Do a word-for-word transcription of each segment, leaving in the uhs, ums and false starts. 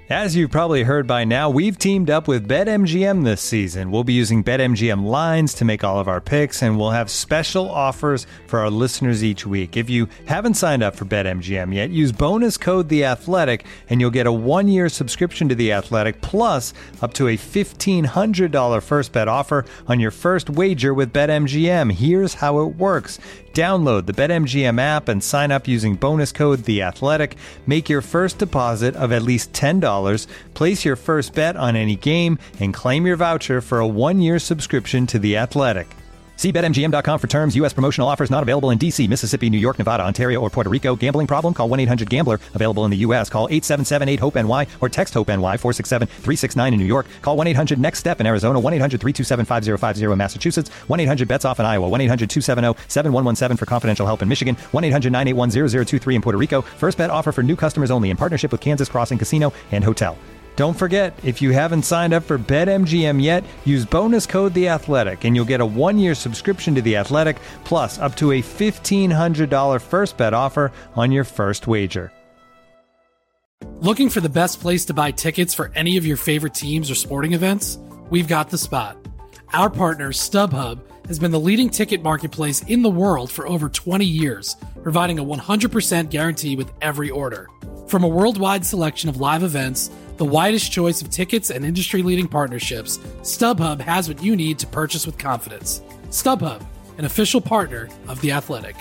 As you've probably heard by now, we've teamed up with BetMGM this season. We'll be using BetMGM lines to make all of our picks, and we'll have special offers for our listeners each week. If you haven't signed up for BetMGM yet, use bonus code The Athletic, and you'll get a one-year subscription to The Athletic, plus up to a fifteen hundred dollars first bet offer on your first wager with BetMGM. Here's how it works. Download the BetMGM app and sign up using bonus code The Athletic. Make your first deposit of at least ten dollars. Place your first bet on any game and claim your voucher for a one-year subscription to The Athletic. See Bet M G M dot com for terms. U S promotional offers not available in D C, Mississippi, New York, Nevada, Ontario, or Puerto Rico. Gambling problem? Call one eight hundred gambler. Available in the U S. Call eight seven seven eight hope N Y or text HOPE-NY four six seven three six nine in New York. Call one eight hundred next step in Arizona. one eight hundred three two seven five zero five zero in Massachusetts. one eight hundred bets off in Iowa. one eight hundred two seven zero seven one one seven for confidential help in Michigan. one eight hundred nine eight one zero zero two three in Puerto Rico. First bet offer for new customers only in partnership with Kansas Crossing Casino and Hotel. Don't forget, if you haven't signed up for BetMGM yet, use bonus code The Athletic, and you'll get a one-year subscription to The Athletic, plus up to a fifteen hundred dollars first bet offer on your first wager. Looking for the best place to buy tickets for any of your favorite teams or sporting events? We've got the spot. Our partner, StubHub, has been the leading ticket marketplace in the world for over twenty years, providing a one hundred percent guarantee with every order. From a worldwide selection of live events, the widest choice of tickets and industry-leading partnerships, StubHub has what you need to purchase with confidence. StubHub, an official partner of The Athletic.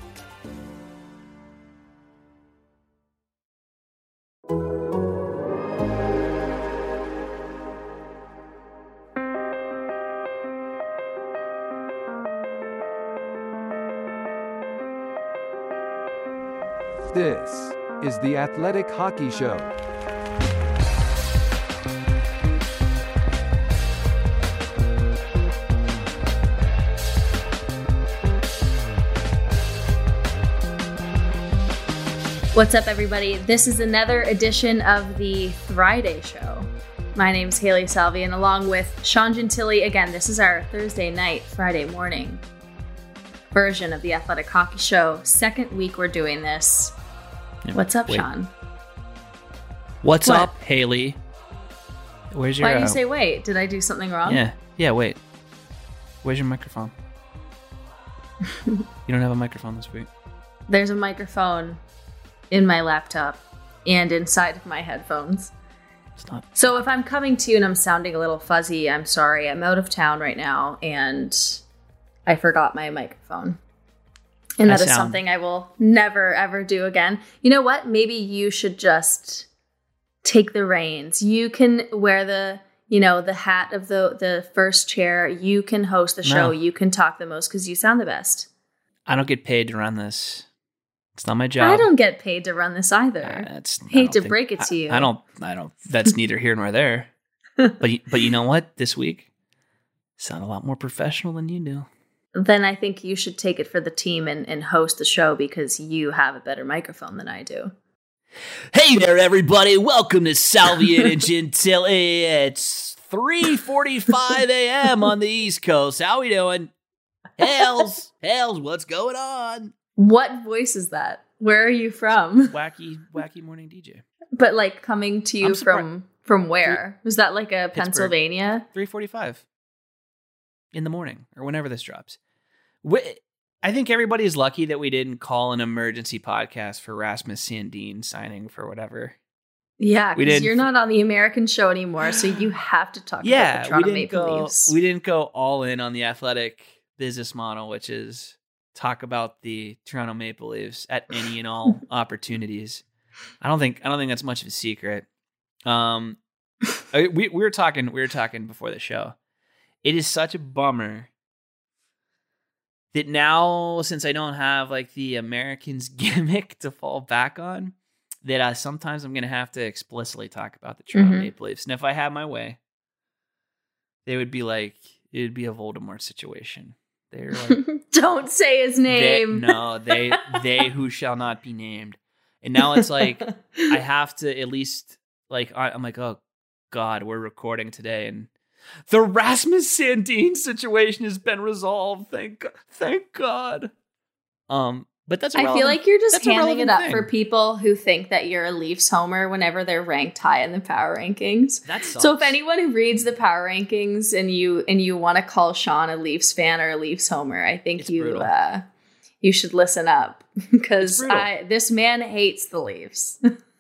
This is The Athletic Hockey Show. What's up, everybody? This is another edition of the Friday Show. My name's Haley Salvi, and along with Sean Gentili, again, this is our Thursday night, Friday morning version of the Athletic Hockey Show. Second week we're doing this. Yeah, What's up, wait. Sean? What's What? up, Haley? Where's your? Why do you uh, say wait? Did I do something wrong? Yeah, yeah. Wait. Where's your microphone? You don't have a microphone this week. There's a microphone in my laptop and inside of my headphones. It's not. So if I'm coming to you and I'm sounding a little fuzzy, I'm sorry. I'm out of town right now and I forgot my microphone. And I that is sound- something I will never, ever do again. You know what? Maybe you should just take the reins. You can wear the, you know, the hat of the, the first chair. You can host the show. No. You can talk the most because you sound the best. I don't get paid to run this. It's not my job. I don't get paid to run this either. Uh, that's, I Hate don't to think- break it to I- you. I don't. I don't. That's neither here nor there. But y- but you know what? This week, sound a lot more professional than you do. Then I think you should take it for the team and, and host the show because you have a better microphone than I do. Hey there, everybody! Welcome to Salvi and Gentili. It's three forty-five a.m. on the East Coast. How we doing? Hales, Hales, what's going on? What voice is that? Where are you from? Wacky, wacky morning D J. But like coming to you I'm surpri- from from where? Was that like a Pittsburgh. Pennsylvania? three forty-five in the morning or whenever this drops. We, I think everybody's lucky that we didn't call an emergency podcast for Rasmus Sandin signing for whatever. Yeah, We because didn't- you're not on the American show anymore, so you have to talk Yeah, about the we Toronto didn't Maple go. Leafs. We didn't go all in on the Athletic business model, which is talk about the Toronto Maple Leafs at any and all opportunities. I don't think I don't think that's much of a secret. Um, I- we we were talking we were talking before the show. It is such a bummer that now, since I don't have like the Americans gimmick to fall back on, that I sometimes I'm going to have to explicitly talk about the Toronto Mhm. Maple Leafs. And if I had my way, they would be like, it would be a Voldemort situation. They're like, Don't say his they, name. no, they, they who shall not be named. And now it's like, I have to at least like, I, I'm like, oh God, we're recording today. And the Rasmus Sandin situation has been resolved. Thank God. Thank God. Um, But that's I feel like you're just handing it up thing. for people who think that you're a Leafs homer whenever they're ranked high in the power rankings. That sucks. So if anyone who reads the power rankings and you and you want to call Sean a Leafs fan or a Leafs homer, I think It's you uh, you should listen up because brutal. I this man hates the Leafs.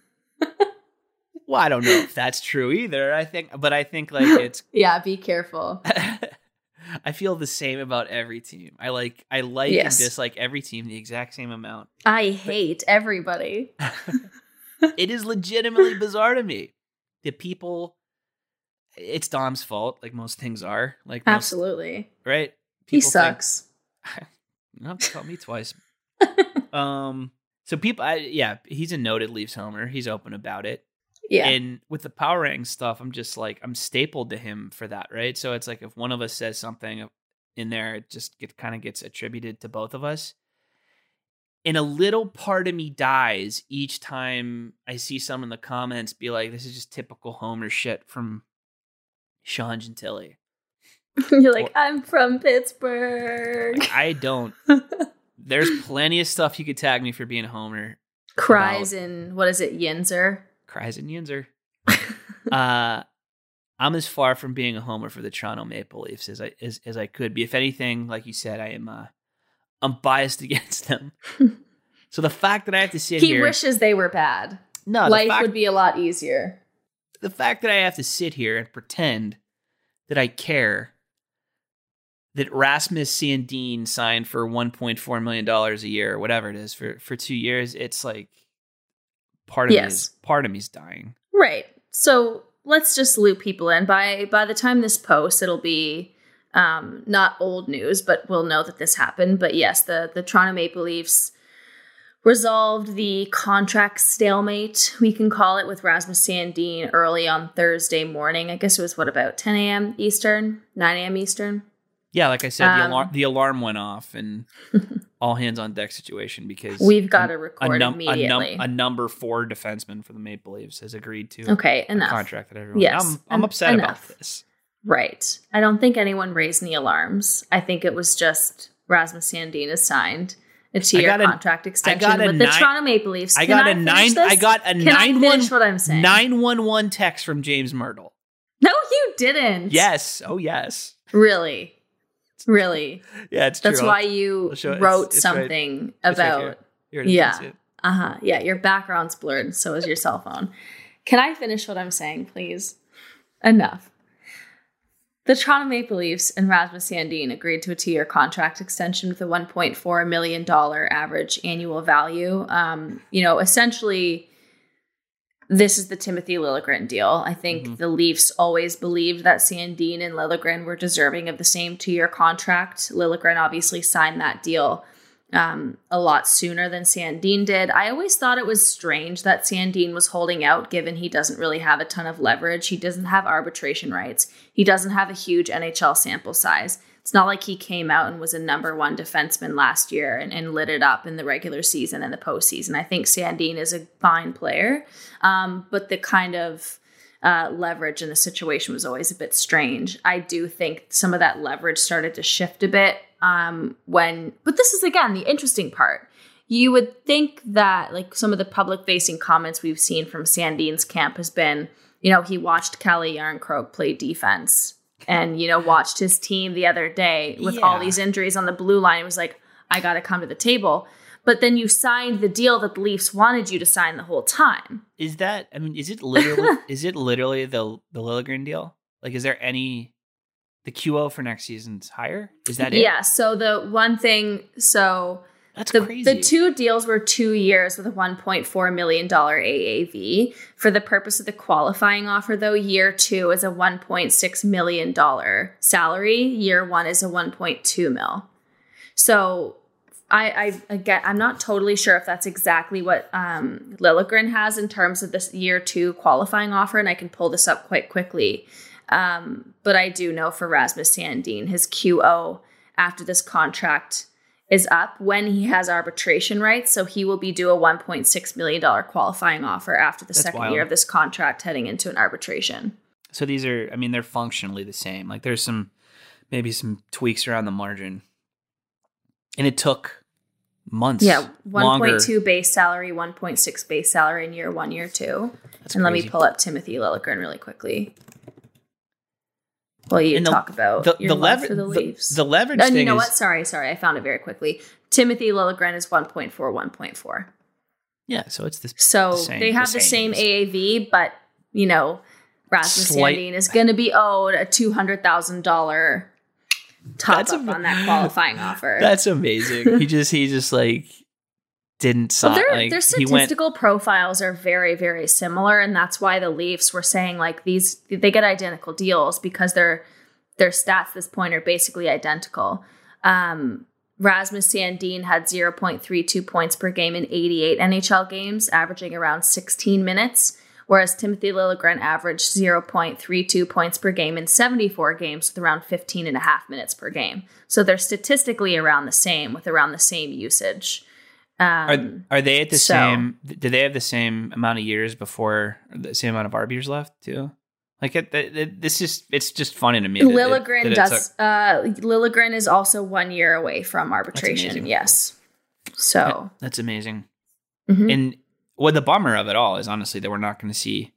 Well, I don't know if that's true either. I think, but I think like it's Yeah, be careful. I feel the same about every team. I like I like Yes. and dislike every team the exact same amount. I hate everybody. It is legitimately bizarre to me. The people, it's Dom's fault, like most things are. Like most, Absolutely. right? He People think- sucks. You don't have to tell me twice. um. So people, I, yeah, he's a noted Leafs homer. He's open about it. Yeah. And with the power rank stuff, I'm just like, I'm stapled to him for that, right? So it's like if one of us says something in there, it just get, kind of gets attributed to both of us. And a little part of me dies each time I see someone in the comments be like, this is just typical homer shit from Sean Gentili. You're like, I'm from Pittsburgh. Like, I don't. There's plenty of stuff you could tag me for being a homer. Cries about- in, what is it, Yinzer? Cries and Yinzer. uh, I'm as far from being a homer for the Toronto Maple Leafs as I as, as I could be. If anything, like you said, I am uh, I'm biased against them. So the fact that I have to sit He here, wishes they were bad. no, the Life fact, would be a lot easier. the fact that I have to sit here and pretend that I care that Rasmus Sandin signed for one point four million dollars a year or whatever it is for, for two years, it's like part of Yes. me is part of me's dying. Right. So let's just loop people in. By by the time this posts, it'll be um, not old news, but we'll know that this happened. But yes, the, the Toronto Maple Leafs resolved the contract stalemate, we can call it, with Rasmus Sandin early on Thursday morning. I guess it was, what, about ten a.m. Eastern? nine a.m. Eastern? Yeah, like I said, the Um, alarm the alarm went off and all hands on deck situation because We've got to a, record num- a, num- immediately. a number four defenseman for the Maple Leafs has agreed to Okay, a enough. contract that everyone. Yes, I'm, I'm en- upset enough. about this. Right. I don't think anyone raised any alarms. I think it was just Rasmus Sandin has signed a two-year got a- contract extension got a with the nine- Toronto Maple Leafs. I Can got a finish nine. this? I got a Can nine I one finish what I'm saying? nine one one text from James Myrtle. No, you didn't. Yes. Oh yes. Really? Really? Yeah, it's true. That's I'll- why you I'll show it. wrote It's- it's right- something it's right about... here. Here it is. Yeah. You can see it. Uh-huh. Yeah, your background's blurred, so is your cell phone. Can I finish what I'm saying, please? Enough. The Toronto Maple Leafs and Rasmus Sandin agreed to a two-year contract extension with a one point four million dollars average annual value. Um, you know, essentially, this is the Timothy Liljegren deal. I think Mhm. the Leafs always believed that Sandin and Liljegren were deserving of the same two-year contract. Liljegren obviously signed that deal um, a lot sooner than Sandin did. I always thought it was strange that Sandin was holding out, given he doesn't really have a ton of leverage. He doesn't have arbitration rights. He doesn't have a huge N H L sample size. It's not like he came out and was a number one defenseman last year and, and lit it up in the regular season and the postseason. I think Sandin is a fine player, um, but the kind of uh, leverage in the situation was always a bit strange. I do think some of that leverage started to shift a bit um, when, but this is again the interesting part. You would think that like some of the public facing comments we've seen from Sandin's camp has been, you know, he watched Calle Yarncroke play defense and, you know, watched his team the other day with all Yeah. these injuries on the blue line. It was like, I got to come to the table. But then you signed the deal that the Leafs wanted you to sign the whole time. Is that? I mean, is it literally? is it literally the the Liljegren deal? Like, is there any? The Q O for next season's higher? Is that it? Yeah. So the one thing, so That's the, crazy. the two deals were two years with a one point four million dollars A A V. For the purpose of the qualifying offer, though, year two is a one point six million dollars salary. Year one is a one point two mil. So I, I again, I'm not totally sure if that's exactly what um, Liljegren has in terms of this year two qualifying offer, and I can pull this up quite quickly. Um, but I do know for Rasmus Sandin, his Q O after this contract is up when he has arbitration rights. So he will be due a one point six million dollars qualifying offer after the That's second wild. year of this contract heading into an arbitration. So these are, I mean, they're functionally the same. Like there's some, maybe some tweaks around the margin. And it took months. Yeah, one point two longer. base salary, one point six base salary in year one, year two. That's and crazy. let me pull up Timothy Liljegren really quickly. Well, you And the- talk about the, your the, love lever- for the the, Leafs. the leverage and thing you know is, what? Sorry, sorry. I found it very quickly. Timothy Liljegren is one point four, one point four. yeah, so it's this. So the same, they have the same, the same A A V, but, you know, Rasmus Slight- Sandin is going to be owed a two hundred thousand dollars top That's up a- on that qualifying offer. That's amazing. he just, he just like didn't sign. Well, their, like, their he went, statistical profiles are very, very similar, and that's why the Leafs were saying like these they get identical deals because their their stats at this point are basically identical. Um, Rasmus Sandin had zero point three two points per game in eighty-eight N H L games, averaging around sixteen minutes, whereas Timothy Liljegren averaged zero point three two points per game in seventy-four games with around fifteen and a half minutes per game. So they're statistically around the same with around the same usage. Um, Are are they at the so- same? Do they have the same amount of years before the same amount of Arb years left too? Like it, it, it, this is it's just funny to me. that- Liljegren that it's does. Uh, Liljegren is also one year away from arbitration. amazing. Yes. a- So that's amazing. mhm. And well, the bummer of it all is honestly that we're not going to see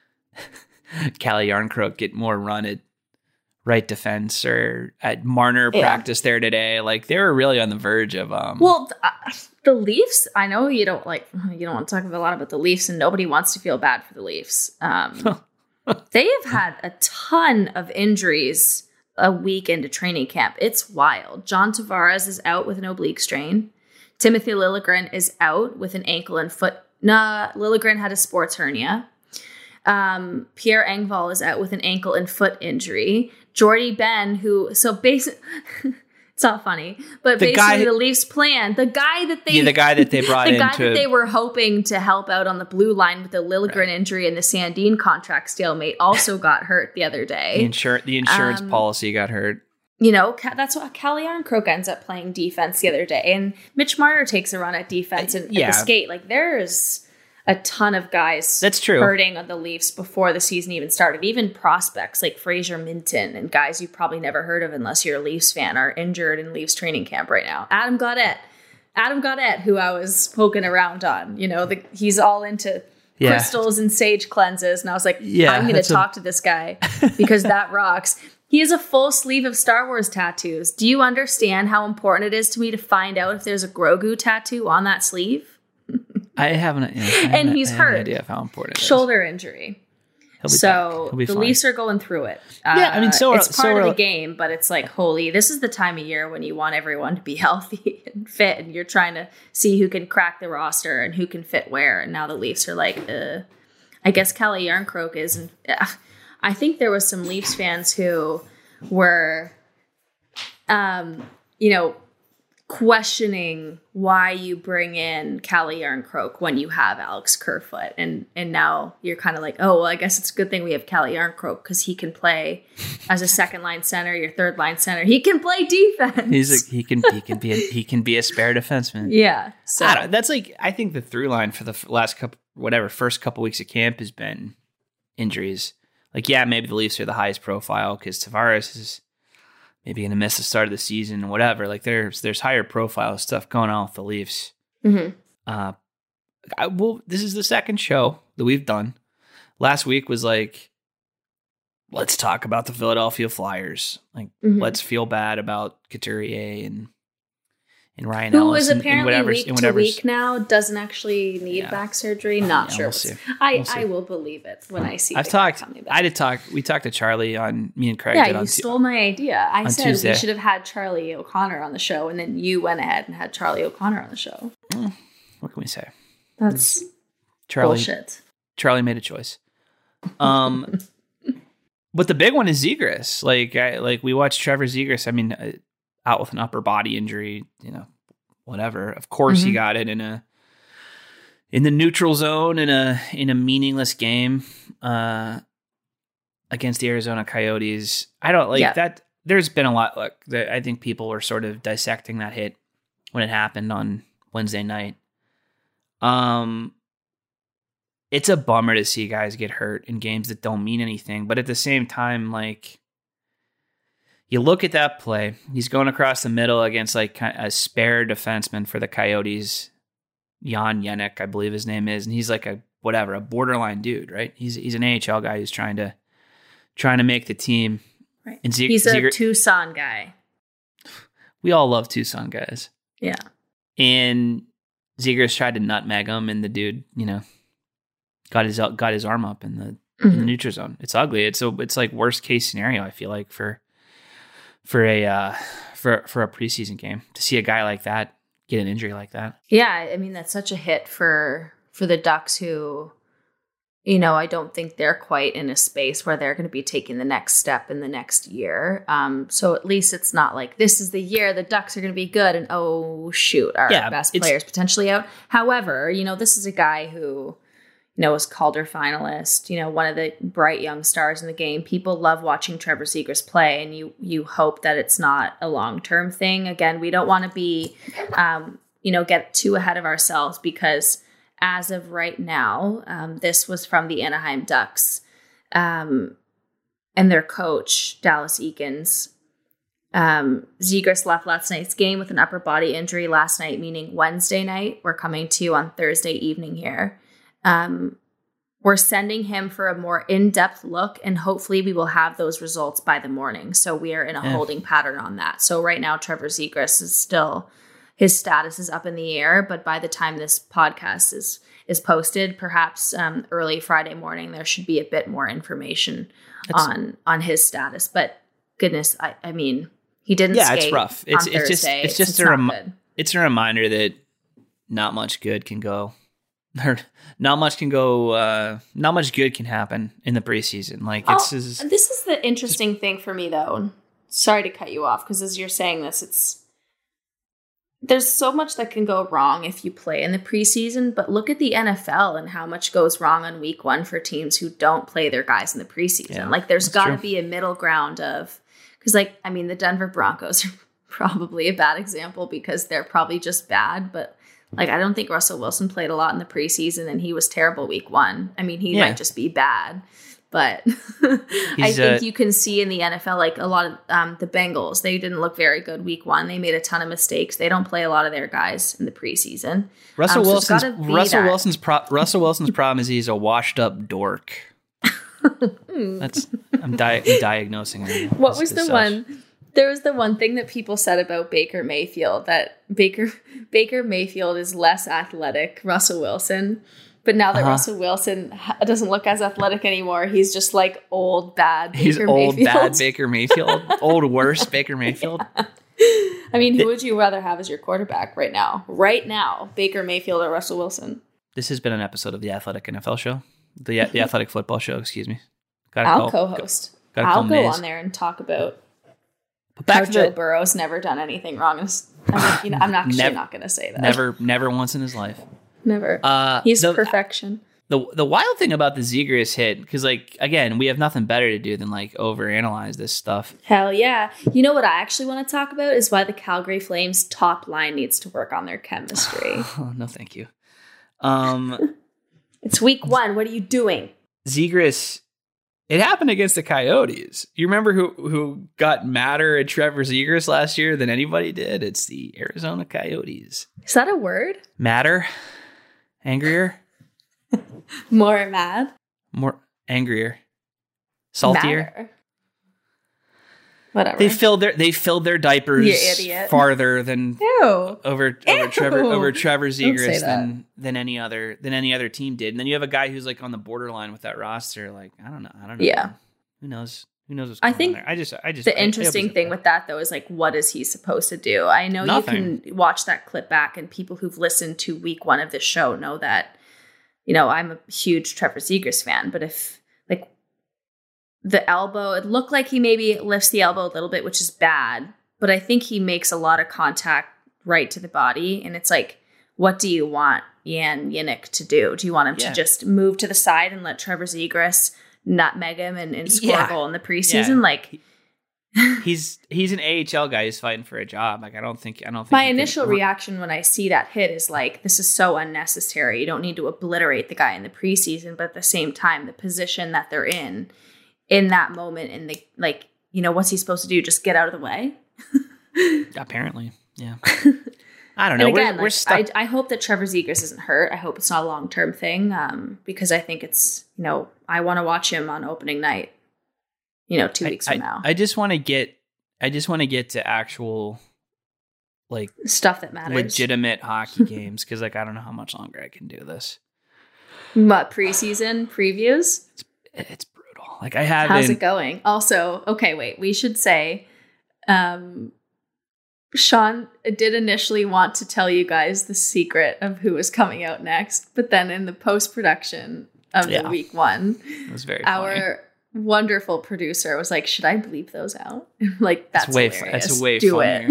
Calle Yarncroke get more run at right defense or at Marner Yeah. practice there today. Like they were really on the verge of. Um, well, th- uh, the Leafs. I know you don't like. You don't want to talk a lot about the Leafs, and nobody wants to feel bad for the Leafs. Um, they have had a ton of injuries a week into training camp. It's wild. John Tavares is out with an oblique strain. Timothy Liljegren is out with an ankle and foot. Nah, Liljegren had a sports hernia. Um, Pierre Engvall is out with an ankle and foot injury. Jordy Ben, who so basically, it's not funny, but The basically guy- the Leafs plan, the guy that they, yeah, the guy that they brought the in guy to that they were hoping to help out on the blue line with the Liljegren Right. injury and the Sandin contract stalemate, also got hurt the other the, day. insur- the insurance Um, policy got hurt. You know, Ca- that's what Calle Yarncroke ends up playing defense the other day, and Mitch Marner takes a run at defense and Yeah. at the skate. Like there's a ton of guys That's true. hurting on the Leafs before the season even started. Even prospects like Fraser Minton and guys you've probably never heard of unless you're a Leafs fan are injured in Leafs training camp right now. Adam Gaudette. Adam Gaudette, who I was poking around on, you know, the, he's all into Yeah. crystals and sage cleanses. And I was like, Yeah, I'm going that's to a- talk to this guy because that rocks. He has a full sleeve of Star Wars tattoos. Do you understand how important it is to me to find out if there's a Grogu tattoo on that sleeve? I haven't. Yeah, I have And no- he's I have no hurt. idea of how important it is. Shoulder injury. He'll be back. So He'll be the fine. Leafs are going through it. Yeah, I mean, so are- it's so part of are- the game, but it's like, holy, this is the time of year when you want everyone to be healthy and fit, and you're trying to see who can crack the roster and who can fit where. And now the Leafs are like, uh, I guess Calle Yarncroke is. And uh, I think there was some Leafs fans who were, um, you know, questioning why you bring in Calle Yarncroke when you have Alex Kerfoot, and and now you're kind of like, oh well, I guess it's a good thing we have Calle Yarncroke because he can play as a second line center, your third line center. He can play defense. He's a, he can he can be a, he can be a spare defenseman. yeah. So I don't, that's like I think the through line for the f- last couple whatever first couple weeks of camp has been injuries. Like yeah, maybe the Leafs are the highest profile because Tavares is maybe going to miss the start of the season or whatever. Like there's there's higher profile stuff going on with the Leafs. mhm. Uh, I, well, this is the second show that we've done. Last week was like, let's talk about the Philadelphia Flyers. Like, Mhm. let's feel bad about Couturier and and Ryan who Ellis is and, apparently and week to whatever's- week now, doesn't actually need Yeah. back surgery. Not Yeah, sure. we'll see. I We'll see. I will believe it when I see. I've the guy talked. coming back. I did talk. We talked to Charlie on me and Craig. Yeah, did you on Tu- stole my idea. I on said Tuesday. we should have had Charlie O'Connor on the show, and then you went ahead and had Charlie O'Connor on the show. What can we say? That's Charlie. bullshit. Charlie made a choice. Um, but the big one is Zegras. Like, I, like we watched Trevor Zegras. I mean, uh, out with an upper body injury. You know, whatever. Of course, he Mhm. got it in a in the neutral zone in a in a meaningless game uh, against the Arizona Coyotes. I don't like Yeah. that. There's been a lot. Look, that I think people were sort of dissecting that hit when it happened on Wednesday night. Um. It's a bummer to see guys get hurt in games that don't mean anything. But at the same time, like, you look at that play. He's going across the middle against like a spare defenseman for the Coyotes, Jan Jenik, I believe his name is, and he's like a whatever, a borderline dude, right? He's he's an A H L guy who's trying to trying to make the team. Right. And Z- he's a Ziegler, Tucson guy. We all love Tucson guys. Yeah. And Zegras tried to nutmeg him, and the dude, you know, got his got his arm up in the, mm-hmm. in the neutral zone. It's ugly. It's a it's like worst case scenario. I feel like for for a uh, for for a preseason game to see a guy like that get an injury like that. Yeah, I mean that's such a hit for for the Ducks, who, you know, I don't think they're quite in a space where they're going to be taking the next step in the next year. Um, so at least it's not like this is the year the Ducks are going to be good and, oh, shoot, our yeah, best players potentially out. However, you know, this is a guy who, you know, was Calder finalist, you know, one of the bright young stars in the game. People love watching Trevor Zegras play, and you you hope that it's not a long-term thing. Again, we don't want to be, um, you know, get too ahead of ourselves, because as of right now, um, this was from the Anaheim Ducks um, and their coach, Dallas Eakins. Um, Zegras left last night's game with an upper body injury last night, meaning Wednesday night. We're coming to you on Thursday evening here. Um, we're sending him for a more in-depth look, and hopefully we will have those results by the morning. So we are in a yeah. holding pattern on that. So right now, Trevor Zegras is still... his status is up in the air, but by the time this podcast is is posted, perhaps um, early Friday morning, there should be a bit more information it's, on on his status. But goodness, I, I mean, he didn't. Yeah, skate it's rough. It's on it's Thursday. just it's just it's a rem- rem- it's a reminder that not much good can go, or not much can go, uh, not much good can happen in the preseason. Like it's oh, just, this is the interesting just, thing for me, though. Sorry to cut you off, because as you're saying this, it's. There's so much that can go wrong if you play in the preseason, but look at the N F L and how much goes wrong on week one for teams who don't play their guys in the preseason. Yeah, like there's got to be a middle ground of, because like, I mean, the Denver Broncos are probably a bad example because they're probably just bad, but like, I don't think Russell Wilson played a lot in the preseason and he was terrible week one. I mean, he yeah. might just be bad. But I think uh, you can see in the N F L, like a lot of um, the Bengals, they didn't look very good week one. They made a ton of mistakes. They don't play a lot of their guys in the preseason. Russell um, so Wilson's Russell that. Wilson's pro- Russell Wilson's problem is he's a washed up dork. That's I'm, di- I'm diagnosing him. What was the such. one? There was the one thing that people said about Baker Mayfield, that Baker Baker Mayfield is less athletic, Russell Wilson. But now that uh-huh. Russell Wilson doesn't look as athletic anymore, he's just like old, bad Baker He's old, Mayfield. bad Baker Mayfield. Old, worse Baker Mayfield. I mean, who would you rather have as your quarterback right now? Right now, Baker Mayfield or Russell Wilson? This has been an episode of the Athletic N F L Show. The the Athletic Football Show, excuse me. Gotta I'll call, co-host. Gotta I'll go Maze. on there and talk about how Joe the, Burrow's never done anything wrong. I mean, you know, I'm actually never, not going to say that. Never, never once in his life. Never. Uh, He's the, perfection. The the wild thing about the Zegras hit, because like again, we have nothing better to do than like overanalyze this stuff. Hell yeah! You know what I actually want to talk about is why the Calgary Flames top line needs to work on their chemistry. Oh, no, thank you. Um, it's week one. What are you doing, Zegras? It happened against the Coyotes. You remember who who got madder at Trevor Zegras last year than anybody did? It's the Arizona Coyotes. Is that a word? Madder. Angrier? More mad? More angrier. Saltier? Madder. Whatever. They filled their they filled their diapers you idiot. farther than Ew. over over Ew. Trevor over Trevor Zegras than than any other than any other team did. And then you have a guy who's like on the borderline with that roster. Like, I don't know. I don't know. Yeah. Who knows? Who knows what's going I think on there? I just I just the I, interesting I thing with that though is like, what is he supposed to do? I know Nothing. You can watch that clip back, and people who've listened to week one of this show know that, you know, I'm a huge Trevor Zegras fan, but if like the elbow, it looked like he maybe lifts the elbow a little bit, which is bad, but I think he makes a lot of contact right to the body. And it's like, what do you want Jan Jenik to do? Do you want him yeah. to just move to the side and let Trevor Zegras nutmeg him and, and score yeah. a goal in the preseason? Yeah. Like he's he's an A H L guy who's fighting for a job. Like I don't think I don't think my initial can... reaction when I see that hit is like, this is so unnecessary. You don't need to obliterate the guy in the preseason, but at the same time, the position that they're in in that moment, in the like you know, what's he supposed to do? Just get out of the way? Apparently, yeah. I don't know. And again, we're, we're like, stuck. I, I hope that Trevor Zegras isn't hurt. I hope it's not a long-term thing, um, because I think it's, you know, I want to watch him on opening night, you know, two I, weeks from I, now. I just want to get, I just want to get to actual, like, stuff that matters. legitimate hockey games, because, like, I don't know how much longer I can do this. What, preseason previews? It's, it's brutal. Like, I haven't. How's it going? Also, okay, wait, we should say, um, Sean did initially want to tell you guys the secret of who was coming out next, but then in the post-production of Yeah. the week one, It was very our funny. wonderful producer was like, "Should I bleep those out?" Like, that's It's way, fu- hilarious. that's way Do funnier.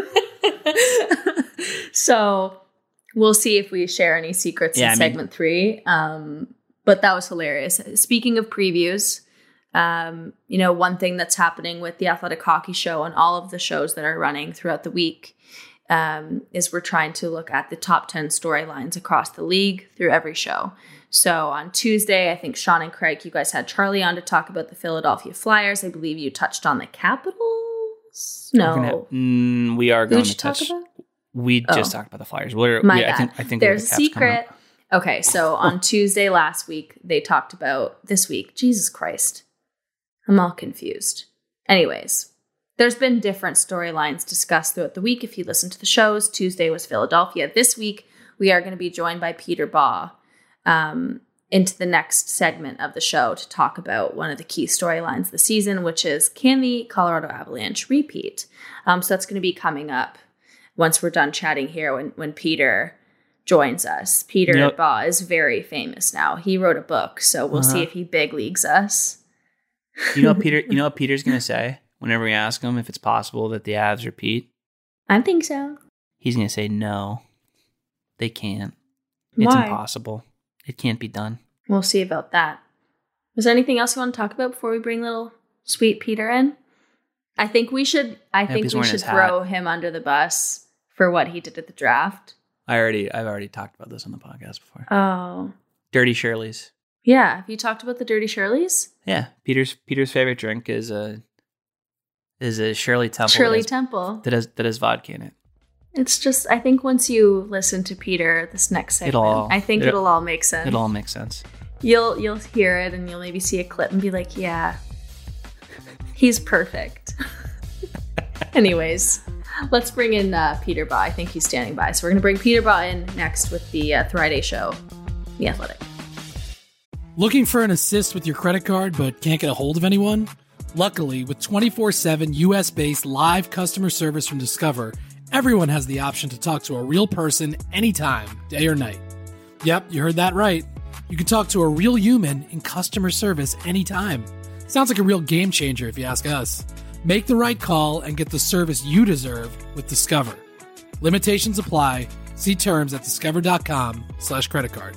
it. So we'll see if we share any secrets Yeah, in I mean- segment three. Um, but that was hilarious. Speaking of previews, um, you know, one thing that's happening with the Athletic Hockey Show and all of the shows that are running throughout the week um, is we're trying to look at the top ten storylines across the league through every show. So on Tuesday, I think Sean and Craig, you guys had Charlie on to talk about the Philadelphia Flyers. I believe you touched on the Capitals. No, We're gonna- mm, we are who going did you to talk touch. about? We Oh. just talked about the Flyers. We're, My we, bad. I think, I think we have There's a the Caps coming secret. up. Okay, so on Tuesday last week, they talked about this week. Jesus Christ. I'm all confused. Anyways, there's been different storylines discussed throughout the week. If you listen to the shows, Tuesday was Philadelphia. This week, we are going to be joined by Peter Baugh um, into the next segment of the show to talk about one of the key storylines this season, which is, can the Colorado Avalanche repeat? Um, so that's going to be coming up once we're done chatting here when, when Peter joins us. Peter Yep. Baugh is very famous now. He wrote a book, so we'll Uh-huh. see if he big leagues us. You know, what Peter. You know what Peter's going to say whenever we ask him if it's possible that the Avs repeat. I think so. He's going to say no. They can't. It's Why? impossible. It can't be done. We'll see about that. Was there anything else you want to talk about before we bring little sweet Peter in? I think we should. I think he's we wearing should his hat. throw him under the bus for what he did at the draft. I already, I've already talked about this on the podcast before. Oh, Dirty Shirley's. yeah. Have you talked about the Dirty Shirleys? Yeah, Peter's Peter's favorite drink is a is a Shirley Temple. Shirley that has, Temple. that has that has vodka in it. It's just, I think once you listen to Peter, this next segment, It'll all- I think it'll- it'll all make sense. It all makes sense. You'll you'll hear it and you'll maybe see a clip and be like, yeah, he's perfect. Anyways, let's bring in uh, Peter Baugh. I think he's standing by. So we're going to bring Peter Baugh in next with the uh, Friday show, The Athletic. Looking for an assist with your credit card but can't get a hold of anyone? Luckily, with twenty-four seven U S-based live customer service from Discover, everyone has the option to talk to a real person anytime, day or night. Yep, you heard that right. You can talk to a real human in customer service anytime. Sounds like a real game changer if you ask us. Make the right call and get the service you deserve with Discover. Limitations apply. See terms at discover.com slash credit card.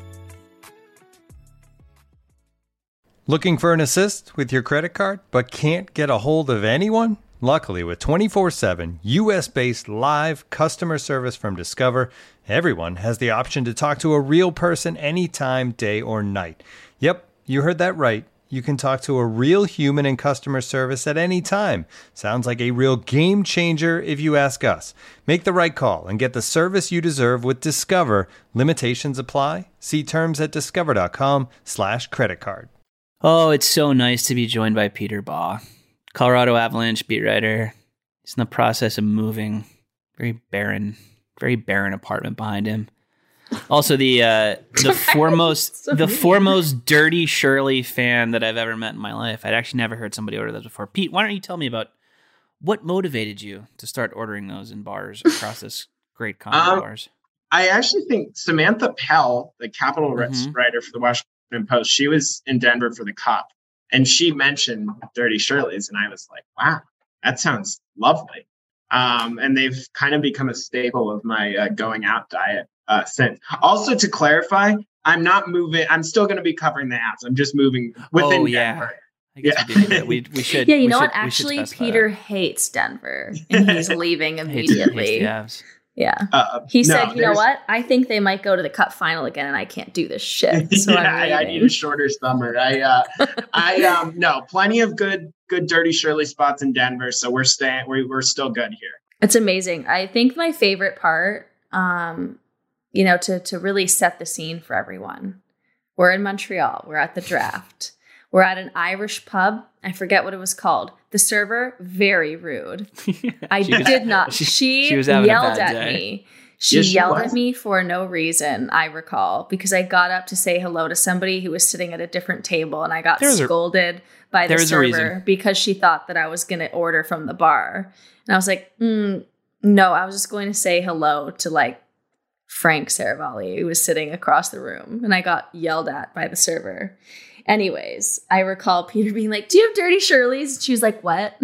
Looking for an assist with your credit card, but can't get a hold of anyone? Luckily, with twenty-four seven U S-based live customer service from Discover, everyone has the option to talk to a real person anytime, day or night. Yep, you heard that right. You can talk to a real human in customer service at any time. Sounds like a real game changer if you ask us. Make the right call and get the service you deserve with Discover. Limitations apply. See terms at discover.com slash credit card. Oh, it's so nice to be joined by Peter Baugh, Colorado Avalanche beat writer. He's in the process of moving. Very barren, very barren apartment behind him. Also, the uh, the foremost So the mean. foremost Dirty Shirley fan that I've ever met in my life. I'd actually never heard somebody order those before. Pete, why don't you tell me about what motivated you to start ordering those in bars across this great combo Um, bars? I actually think Samantha Pell, the Capital Mhm. writer for the Washington Post, she was in Denver for the Cup, and she mentioned Dirty Shirley's, and I was like, wow, that sounds lovely. Um, and they've kind of become a staple of my uh, going out diet uh, since. Also, to clarify, I'm not moving. I'm still going to be covering the apps. I'm just moving within Oh, yeah. Denver. I guess Yeah. we, did that. we we should. Yeah, you we know should- what? we should Actually, specify Peter that. hates Denver and he's leaving Hates- hates immediately. the Avs. Yeah. Uh, he no, said, you know there's- what? I think they might go to the cup final again and I can't do this shit. So yeah, I'm I, I leaving. need a shorter summer. I, uh, I, um, no, plenty of good, good Dirty Shirley spots in Denver. So we're staying, we're, we're still good here. It's amazing. I think my favorite part, um, you know, to, to really set the scene for everyone. We're in Montreal. We're at the draft. We're at an Irish pub. I forget what it was called. The server, very rude. I She was- did not. she- She, she was having a yelled bad at day. me. She Yes, she yelled was. at me for no reason, I recall, because I got up to say hello to somebody who was sitting at a different table and I got There was a- scolded by the there was a server reason. because she thought that I was going to order from the bar. And I was like, mm, no, I was just going to say hello to like Frank Saravalli, who was sitting across the room, and I got yelled at by the server. Anyways, I recall Peter being like, do you have Dirty Shirley's? She was like, what?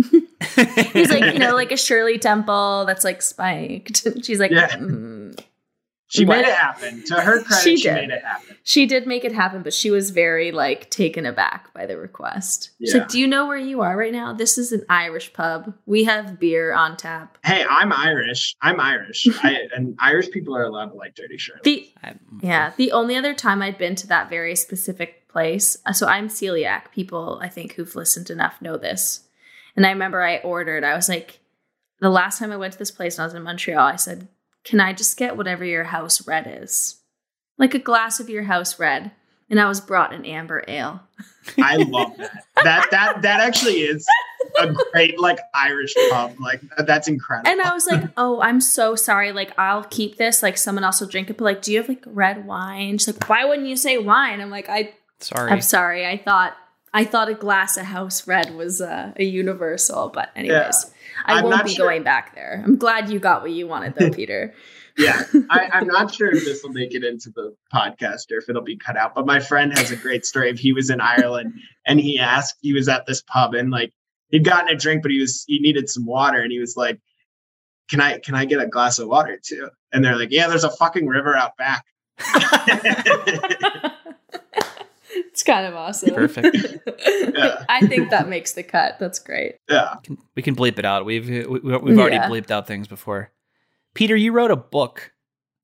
He's like, you know, like a Shirley temple that's like spiked. She's like, Yeah. mm. She What? made it happen. To her credit, She she, did. made it happen. She did make it happen, but she was very like taken aback by the request. She's Yeah. like, do you know where you are right now? This is an Irish pub. We have beer on tap. Hey, I'm Irish. I'm Irish. I, and Irish people are allowed to like Dirty Shirley. The I- Yeah, the only other time I'd been to that very specific place, uh, so I'm celiac. People, I think, who've listened enough know this. And I remember I ordered, I was like, the last time I went to this place when I was in Montreal, I said, can I just get whatever your house red is? Like a glass of your house red. And I was brought an amber ale. I love that. That that that actually is a great like Irish pub. Like that's incredible. And I was like, oh, I'm so sorry. Like, I'll keep this. Like, someone else will drink it. But like, do you have like red wine? She's like, why wouldn't you say wine? I'm like, I Sorry. I'm sorry. I thought I thought a glass of house red was uh, a universal, but anyways, Yeah. I I'm won't not be sure. going back there. I'm glad you got what you wanted, though, Peter. Yeah, I, I'm not sure if this will make it into the podcast or if it'll be cut out. But my friend has a great story. Of he was in Ireland and he asked, he was at this pub and like he'd gotten a drink, but he was he needed some water, and he was like, "Can I can I get a glass of water too?" And they're like, "Yeah, there's a fucking river out back." It's kind of awesome. Perfect. Yeah. I think that makes the cut. That's great. Yeah, Can- we can bleep it out. We've we, we've already Yeah. bleeped out things before. Peter, you wrote a book.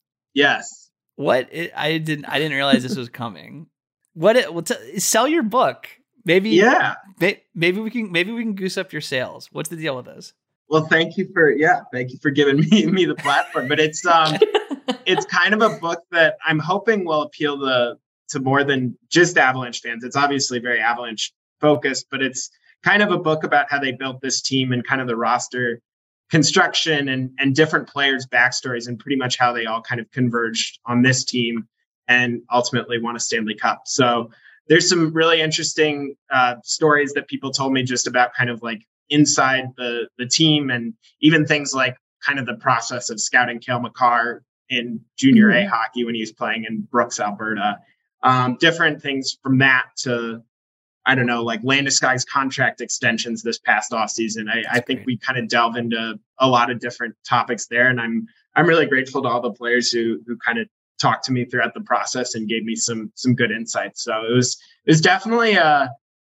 yes. What? It, I didn't. I didn't realize this was coming. What? It, what's a, sell your book? Maybe. Yeah. may- Maybe we can. Maybe we can goose up your sales. What's the deal with this? Well, thank you for yeah, thank you for giving me me the platform. But it's um, it's kind of a book that I'm hoping will appeal to to more than just Avalanche fans. It's obviously very Avalanche focused, but it's kind of a book about how they built this team and kind of the roster construction and and different players' backstories and pretty much how they all kind of converged on this team and ultimately won a Stanley Cup. So there's some really interesting uh, stories that people told me just about kind of like inside the the team, and even things like kind of the process of scouting Cale Makar in junior A Mhm. hockey when he was playing in Brooks, Alberta. Um, different things from that to, I don't know, like Landeskog's contract extensions this past offseason. I, I think great. we kind of delve into a lot of different topics there. And I'm I'm really grateful to all the players who who kind of talked to me throughout the process and gave me some some good insights. So it was it was definitely a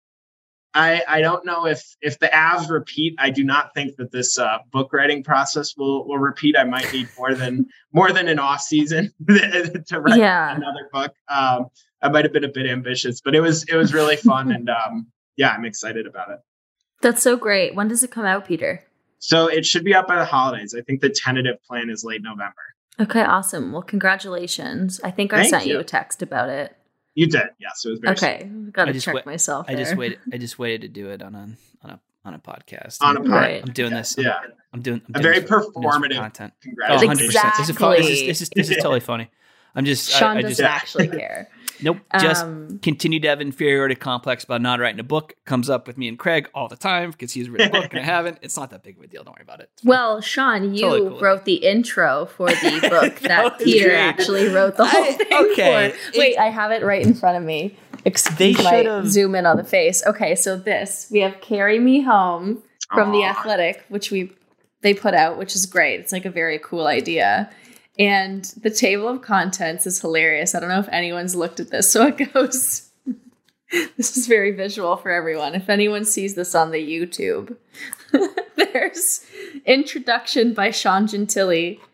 I, I don't know if if the Avs repeat. I do not think that this uh, book writing process will will repeat. I might need more than more than an off season to write Yeah. another book. Um, I might have been a bit ambitious, but it was it was really fun, and um, yeah, I'm excited about it. That's so great. When does it come out, Peter? So it should be out by the holidays. I think the tentative plan is late November. Okay, awesome. Well, congratulations. I think I Thank sent you you. a text about it. You did, yes. It was very Okay, got I to just check wait- myself. I just there. waited. I just waited to do it on a on a on a podcast. on a I'm, pod. Right. I'm doing this. I'm, Yeah, I'm doing. I'm a doing very this for- doing this for performative content. Oh, congratulations. one hundred percent. This is funny. This is Exactly. this is, this is totally funny. I'm just. I- Sean I, doesn't just actually care. nope. Just Um, continue to have inferiority complex about not writing a book. Comes up with me and Craig all the time because he's written a book and I haven't. It's not that big of a deal. Don't worry about it. It's fine. Well, Sean, you Totally cool. wrote the intro for the book That that was Peter great. actually wrote the whole I- thing okay. for. Wait, I have it right in front of me. Excuse They my should've- zoom in on the face. Okay, so this we have "Carry Me Home" from The Aw. Athletic, which we they put out, which is great. It's like a very cool idea. And the table of contents is hilarious. I don't know if anyone's looked at this. So it goes. This is very visual for everyone. If anyone sees this on the YouTube, there's introduction by Sean Gentili.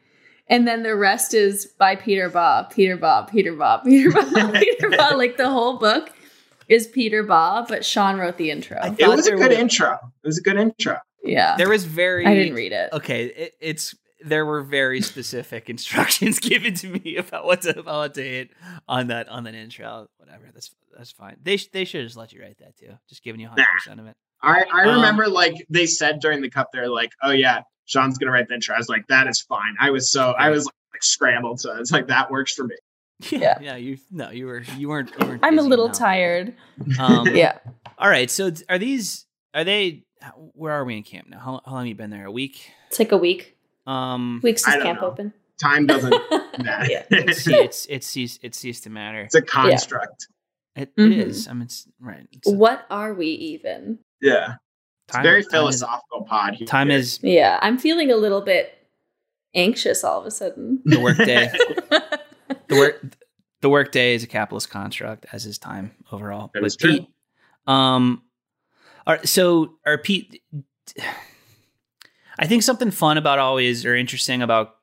And then the rest is by Peter Baugh, Peter Baugh, Peter Baugh, Peter Baugh, Peter Baugh. Like the whole book is Peter Baugh, but Sean wrote the intro. It was a good intro. It was a good intro. Yeah. There was very... I didn't read it. Okay, it, it's... There were very specific instructions given to me about what to about what to hit on that on that intro. Whatever, that's that's fine. They sh- they should just let you write that too. Just giving you one hundred percent of it. I, I Um, remember like they said during the cup, they're like, "Oh yeah, Sean's gonna write the intro." I was like, "That is fine." I was so I was like scrambled, so it's like that works for me. Yeah, Yeah. yeah. You no, you were you weren't. You weren't I'm a busy little enough. tired. Um, Yeah. All right. So are these? Are they? Where are we in camp now? How, how long have you been there? A week. It's like a week. Um, Weeks I is don't camp know. open. Time doesn't matter. Yeah. see, it's it's ceased it ceased to matter. It's a construct. It, Mhm. it is. I mean, it's right. It's a- What are we even? Yeah, it's time- very time is- philosophical pod. Here. Time is Yeah, I'm feeling a little bit anxious all of a sudden. the workday. the work the workday is a capitalist construct, as is time overall. That But is true. Pete, um, are, so are Pete. I think something fun about always or interesting about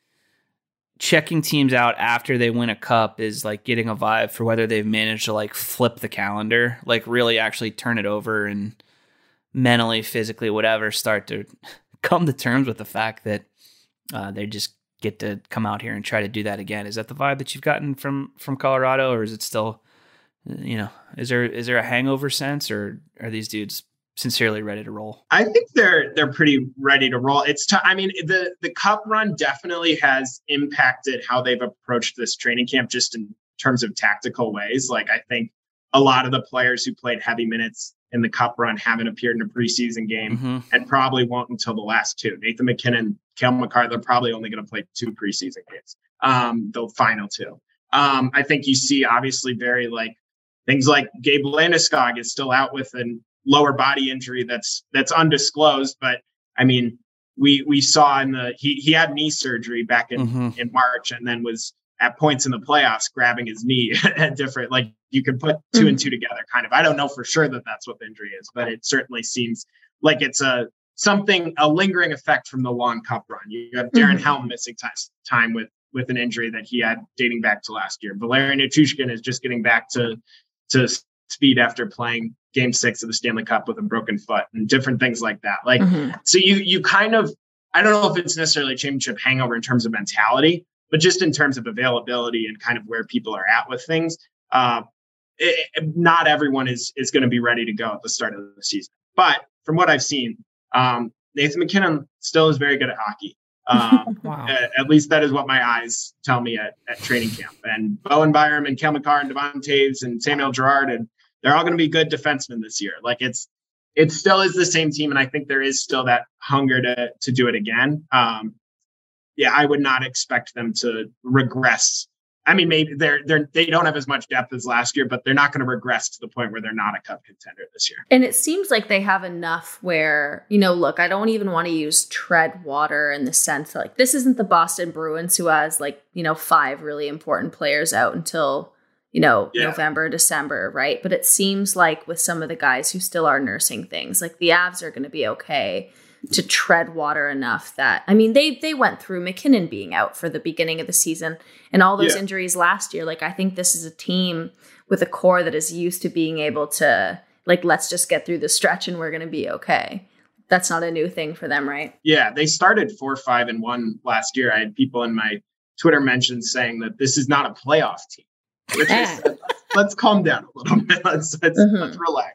checking teams out after they win a cup is like getting a vibe for whether they've managed to like flip the calendar, like really actually turn it over and mentally, physically, whatever, start to come to terms with the fact that uh, they just get to come out here and try to do that again. Is that the vibe that you've gotten from from Colorado, or is it still, you know, is there is there a hangover sense, or are these dudes sincerely ready to roll? I think they're they're pretty ready to roll. It's t- I mean the the cup run definitely has impacted how they've approached this training camp just in terms of tactical ways. Like I think a lot of the players who played heavy minutes in the cup run haven't appeared in a preseason game Mm-hmm. and probably won't until the last two. Nathan McKinnon, Cale Makar, they're probably only going to play two preseason games. Um, the final two. Um, I think you see obviously very like things like Gabe Landeskog is still out with an lower body injury that's that's undisclosed, but I mean we we saw in the he he had knee surgery back in Mm-hmm. in March and then was at points in the playoffs grabbing his knee at different, like you could put two Mm-hmm. and two together kind of. I don't know for sure that that's what the injury is, but it certainly seems like it's a something a lingering effect from the long cup run. You have Darren Mhm. Helm missing time time with with an injury that he had dating back to last year. Valerian Nichushkin is just getting back to to speed after playing game six of the Stanley Cup with a broken foot and different things like that. Like, Mhm. so you, you kind of, I don't know if it's necessarily a championship hangover in terms of mentality, but just in terms of availability and kind of where people are at with things. Uh, it, it- not everyone is, is going to be ready to go at the start of the season, but from what I've seen, um, Nathan McKinnon still is very good at hockey. Um, Wow. at, at least that is what my eyes tell me at, at training camp. And Bowen Byram and Cale Makar and Devon Taves and Samuel Girard, and they're all going to be good defensemen this year. Like it's, it still is the same team. And I think there is still that hunger to, to do it again. Um, yeah, I would not expect them to regress. I mean, maybe they're, they're, they don't have as much depth as last year, but they're not going to regress to the point where they're not a cup contender this year. And it seems like they have enough where, you know, look, I don't even want to use tread water in the sense that, like, this isn't the Boston Bruins who has, like, you know, five really important players out until, you know, Yeah. November, December, right? But it seems like with some of the guys who still are nursing things, like the Avs are going to be okay to tread water enough that, I mean, they they went through McKinnon being out for the beginning of the season and all those Yeah. injuries last year. Like, I think this is a team with a core that is used to being able to, like, let's just get through the stretch and we're going to be okay. That's not a new thing for them, right? Yeah, they started four, five, and one last year. I had people in my Twitter mentions saying that this is not a playoff team. Which I said, let's calm down a little bit. Let's let's, Mhm. let's relax.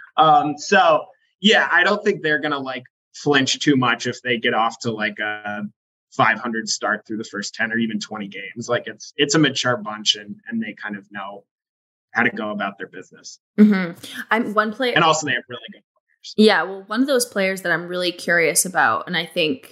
Um, so yeah, I don't think they're gonna like flinch too much if they get off to like a five hundred start through the first ten or even twenty games. Like it's it's a mature bunch and and they kind of know how to go about their business. Mm-hmm. I'm one player. And also they have really good players. Yeah, well, one of those players that I'm really curious about, and I think,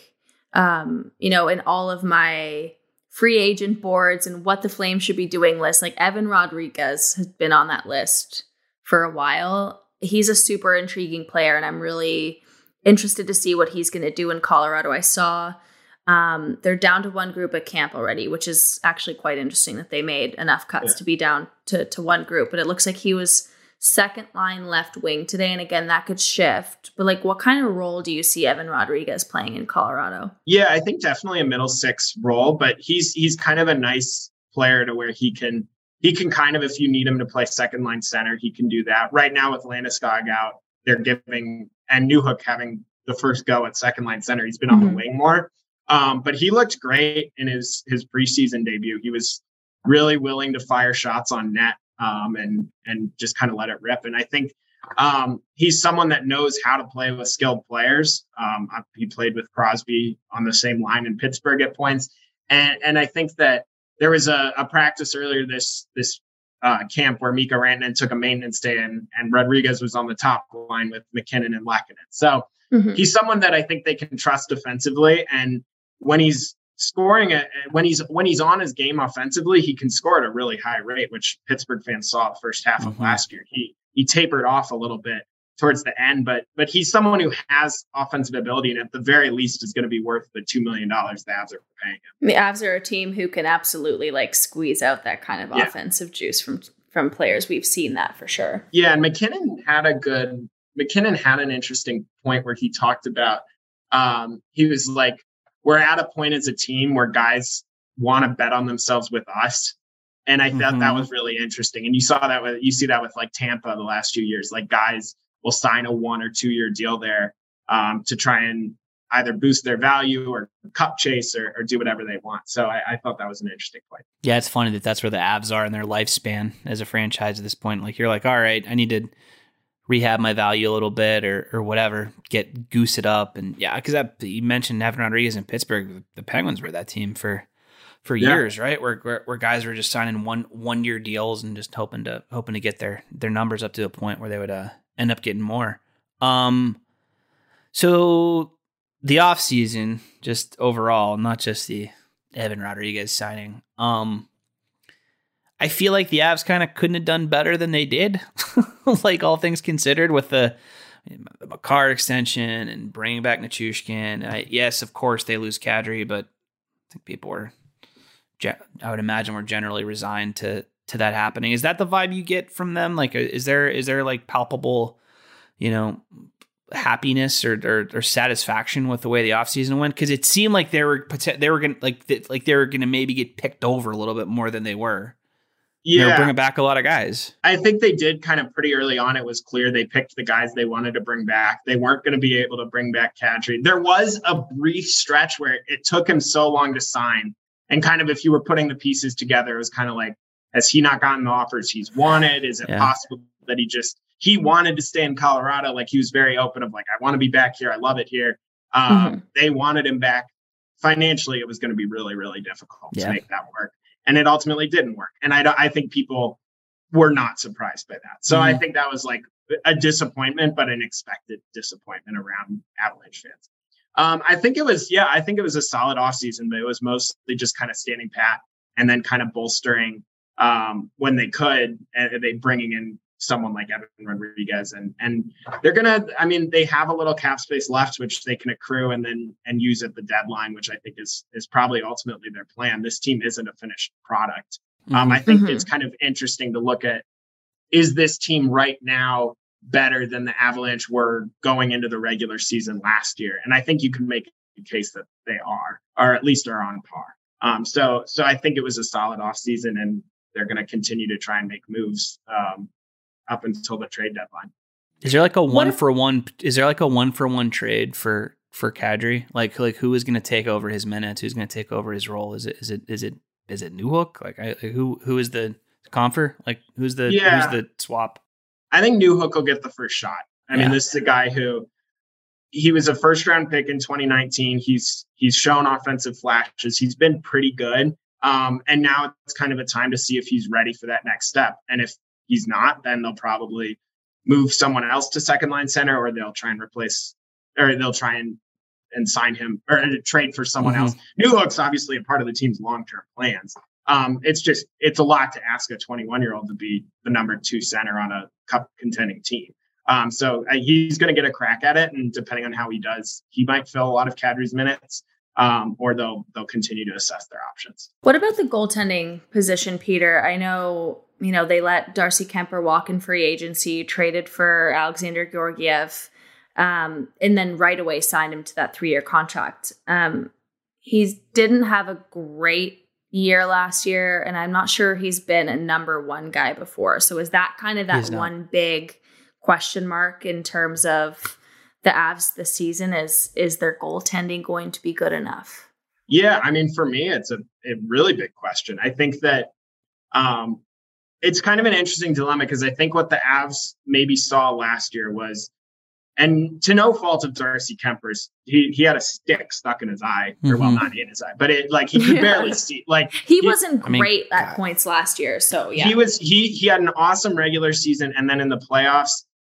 um, you know, in all of my free agent boards and what the Flames should be doing list, like Evan Rodriguez has been on that list for a while. He's a super intriguing player, and I'm really interested to see what he's going to do in Colorado. I saw um, they're down to one group at camp already, which is actually quite interesting that they made enough cuts Yeah. to be down to, to one group, but it looks like he was second line left wing today. And again, that could shift. But like, what kind of role do you see Evan Rodriguez playing in Colorado? Yeah, I think definitely a middle six role, but he's he's kind of a nice player to where he can he can kind of, if you need him to play second line center, he can do that. Right now with Landeskog out, they're giving and Newhook having the first go at second line center. He's been mm-hmm. on the wing more. Um, but he looked great in his his preseason debut. He was really willing to fire shots on net um, and and just kind of let it rip. And I think um, he's someone that knows how to play with skilled players. Um, he played with Crosby on the same line in Pittsburgh at points. And and I think that there was a, a practice earlier this this uh, camp where Mikko Rantanen took a maintenance day and, and Rodriguez was on the top line with McKinnon and Lehkonen. So mm-hmm. he's someone that I think they can trust defensively. And when he's scoring it, when he's when he's on his game offensively, he can score at a really high rate, which Pittsburgh fans saw the first half mm-hmm. of last year. He he tapered off a little bit towards the end, but but he's someone who has offensive ability and at the very least is going to be worth the two million dollars the Avs are paying him. The Avs are a team who can absolutely like squeeze out that kind of yeah. offensive juice from from players. We've seen that for sure. Yeah, and McKinnon had a good McKinnon had an interesting point where he talked about um, he was like, we're at a point as a team where guys want to bet on themselves with us. And I thought mm-hmm. that was really interesting. And you saw that with, you see that with like Tampa the last few years, like guys will sign a one or two year deal there um, to try and either boost their value or cup chase or, or do whatever they want. So I, I thought that was an interesting point. Yeah. It's funny that that's where the Avs are in their lifespan as a franchise at this point. Like you're like, all right, I need to rehab my value a little bit or or whatever, get goose it up. And yeah, because you mentioned Evan Rodriguez in Pittsburgh. The Penguins were that team for for yeah. years, right? Where, where where guys were just signing one one year deals and just hoping to hoping to get their their numbers up to a point where they would uh, end up getting more. Um, so the off season, just overall, not just the Evan Rodriguez signing. Um, I feel like the Avs kind of couldn't have done better than they did, like all things considered, with the, the Makar extension and bringing back Nichushkin. I, yes, of course, they lose Kadri, but I think people were, I would imagine, were generally resigned to to that happening. Is that the vibe you get from them? Like, is there is there like palpable, you know, happiness or or, or satisfaction with the way the offseason went? Because it seemed like they were they were gonna like like they were gonna maybe get picked over a little bit more than they were. Yeah, they were bringing back a lot of guys. I think they did kind of pretty early on. It was clear they picked the guys they wanted to bring back. They weren't going to be able to bring back Kadri. There was a brief stretch where it took him so long to sign. And kind of if you were putting the pieces together, it was kind of like, has he not gotten the offers he's wanted? Is it yeah. possible that he just, he wanted to stay in Colorado? Like he was very open of like, I want to be back here. I love it here. Um, mm-hmm. They wanted him back. Financially, it was going to be really, really difficult yeah. to make that work. And it ultimately didn't work. And I, I think people were not surprised by that. So mm-hmm. I think that was like a disappointment, but an expected disappointment around Avalanche fans. Um, I think it was, yeah, I think it was a solid offseason, but it was mostly just kind of standing pat and then kind of bolstering um, when they could, and they bringing in someone like Evan Rodriguez. And and they're going to, I mean, they have a little cap space left, which they can accrue and then and use at the deadline, which I think is is probably ultimately their plan. This team isn't a finished product. Mm-hmm. Um, I think mm-hmm. it's kind of interesting to look at, is this team right now better than the Avalanche were going into the regular season last year? And I think you can make a case that they are, or at least are on par. Um, so so I think it was a solid offseason, and they're going to continue to try and make moves um, up until the trade deadline. Is there like a one if, for one? Is there like a one for one trade for for Kadri? Like like who is going to take over his minutes? Who's going to take over his role? Is it is it is it is it Newhook? Like, I, like who who is the Confer? Like who's the yeah. who's the swap? I think Newhook will get the first shot. I yeah. mean, this is a guy who he was a first round pick in twenty nineteen. He's he's shown offensive flashes. He's been pretty good. Um, and now it's kind of a time to see if he's ready for that next step. And if he's not, then they'll probably move someone else to second line center, or they'll try and replace, or they'll try and, and sign him or trade for someone mm-hmm. else. Newhook's obviously a part of the team's long-term plans. Um, it's just, it's a lot to ask a twenty-one year old to be the number two center on a cup contending team. Um, so uh, he's going to get a crack at it. And depending on how he does, he might fill a lot of Kadri's minutes. Um, or they'll they'll continue to assess their options. What about the goaltending position, Peter? I know you know, they let Darcy Kemper walk in free agency, traded for Alexander Georgiev, um, and then right away signed him to that three-year contract. Um, he didn't have a great year last year, and I'm not sure he's been a number one guy before. So is that kind of that one big question mark in terms of the Avs this season? Is is their goaltending going to be good enough? Yeah, I mean, for me, it's a, a really big question. I think that um, it's kind of an interesting dilemma because I think what the Avs maybe saw last year was, and to no fault of Darcy Kemper's, he he had a stick stuck in his eye, mm-hmm. or well, not in his eye, but it like he could yeah. barely see. Like he, he wasn't great I mean, at God. points last year, so yeah, he was he he had an awesome regular season, and then in the playoffs,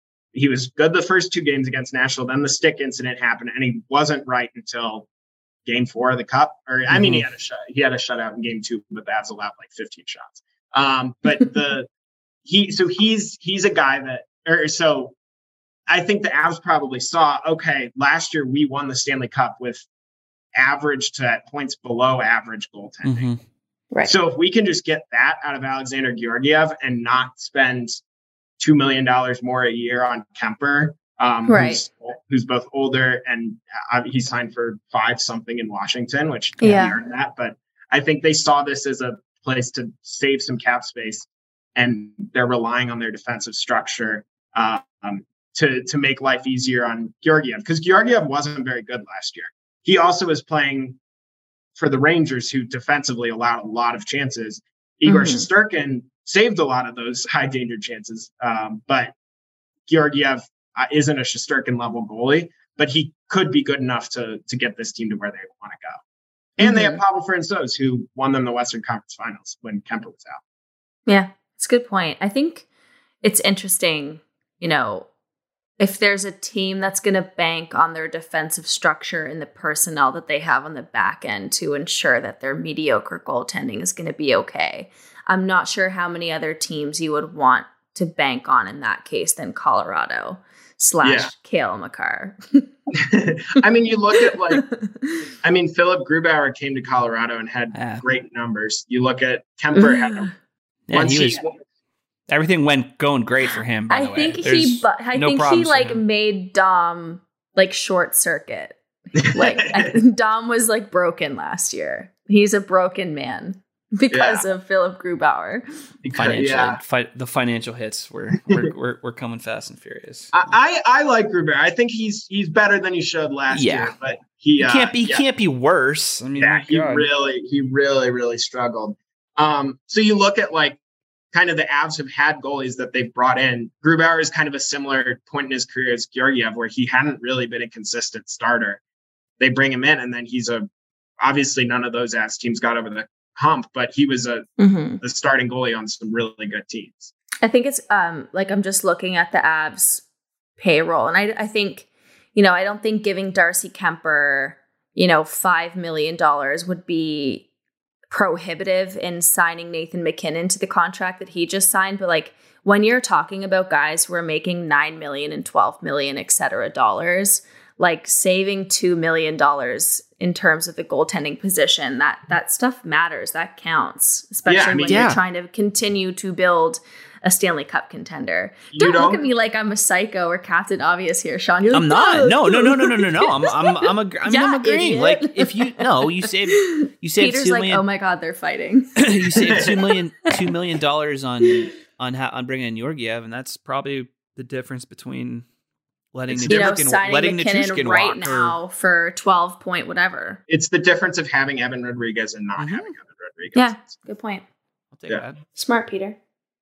he was good the first two games against Nashville. Then the stick incident happened, and he wasn't right until game four of the Cup. Or I mean, mm-hmm. he had a shut he had a shutout in game two, but the Avs allowed like fifteen shots. Um, but the he so he's he's a guy that or so. I think the Avs probably saw, okay, last year we won the Stanley Cup with average to points below average goaltending. Mm-hmm. Right. So if we can just get that out of Alexander Georgiev and not spend two million dollars more a year on Kemper, um, right. who's, who's both older and uh, he signed for five something in Washington, which yeah. he earned that. But I think they saw this as a place to save some cap space, and they're relying on their defensive structure uh, um, to to make life easier on Georgiev, because Georgiev wasn't very good last year. He also was playing for the Rangers, who defensively allowed a lot of chances. Igor mm-hmm. Shesterkin saved a lot of those high danger chances, um, but Georgiev uh, isn't a Shesterkin level goalie, but he could be good enough to to get this team to where they want to go. And mm-hmm. they have Pavel Francouz, who won them the Western Conference Finals when Kemper was out. Yeah, it's a good point. I think it's interesting, you know, if there's a team that's going to bank on their defensive structure and the personnel that they have on the back end to ensure that their mediocre goaltending is going to be okay, I'm not sure how many other teams you would want to bank on in that case than Colorado slash yeah. Cale Makar. I mean, you look at like, I mean, Philip Grubauer came to Colorado and had yeah. great numbers. You look at Kemper had a, yeah, once he he, was, everything went going great for him. By I the think way. he, but I no think he like him. made Dom like short circuit. Like I, Dom was like broken last year. He's a broken man because yeah. of Philip Grubauer. Financial, yeah. fi- the financial hits were we're, we're we're coming fast and furious. I, I I like Grubauer. I think he's he's better than he showed last yeah. year, but he, he can't uh, be he yeah. can't be worse. I mean, yeah, he God. really he really really struggled. Um, so you look at like. Kind of the Avs have had goalies that they've brought in. Grubauer is kind of a similar point in his career as Georgiev, where he hadn't really been a consistent starter. They bring him in, and then he's a obviously none of those Avs teams got over the hump, but he was a mm-hmm. the starting goalie on some really good teams. I think it's um like I'm just looking at the Avs payroll, and I I think you know I don't think giving Darcy Kemper you know five million dollars would be prohibitive in signing Nathan McKinnon to the contract that he just signed. But like when you're talking about guys who are making nine million and twelve million, et cetera, dollars, like saving two million dollars in terms of the goaltending position, that, that stuff matters. That counts, especially yeah, I mean, when yeah. you're trying to continue to build a Stanley Cup contender. You Don't, don't look at me like I'm a psycho or Captain Obvious here, Sean. You're like, I'm not. No, no, no, no, no, no, no. I'm, I'm, I'm, a, I mean, yeah, I'm agreeing. idiot. Like, if you no, you saved, you saved Peter's two like, million. oh my god, they're fighting. You saved two million, two million dollars on on ha- on bringing in Georgiev, and that's probably the difference between letting It's the you know, Nichushkin, signing letting McKinnon Nichushkin right walk now or, for twelve point whatever. It's the difference of having Evan Rodriguez and not Mhm. having Evan Rodriguez. Yeah, good point. I'll take Yeah. that. Smart, Peter.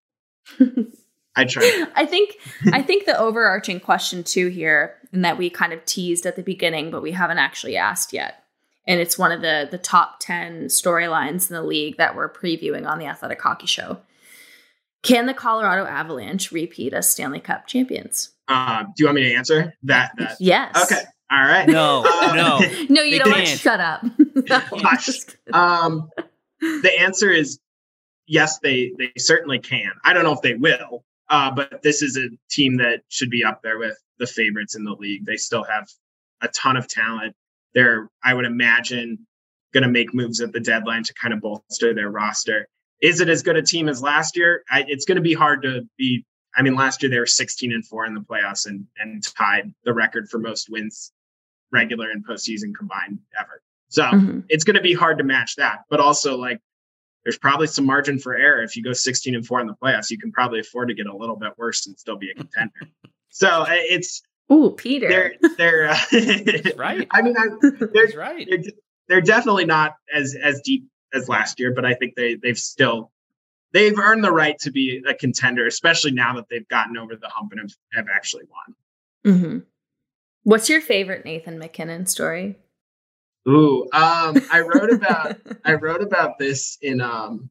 I try. I think I think the overarching question too here, and that we kind of teased at the beginning, but we haven't actually asked yet, and it's one of the the top ten storylines in the league that we're previewing on the Athletic Hockey Show. Can the Colorado Avalanche repeat as Stanley Cup champions? Uh, do you want me to answer that? that? Yes. Okay. All right. No, Uh, no. No, you They don't. can't. Shut up. No, I'm Gosh. just kidding. Um, the answer is yes, they they certainly can. I don't know if they will, uh, but this is a team that should be up there with the favorites in the league. They still have a ton of talent. They're, I would imagine, going to make moves at the deadline to kind of bolster their roster. is it as good a team as last year? I, it's going to be hard to be. I mean, last year they were sixteen and four in the playoffs and and tied the record for most wins, regular and postseason combined ever. So mm-hmm. it's going to be hard to match that. But also, like, there's probably some margin for error. If you go sixteen and four in the playoffs, you can probably afford to get a little bit worse and still be a contender. So it's ooh, Peter. They're they're uh, right. I mean, I, they're right. They're, they're definitely not as as deep as last year, but I think they they've still they've earned the right to be a contender, especially now that they've gotten over the hump and have, have actually won. Mm-hmm. What's your favorite Nathan MacKinnon story? Ooh, um, I wrote about I wrote about this in um,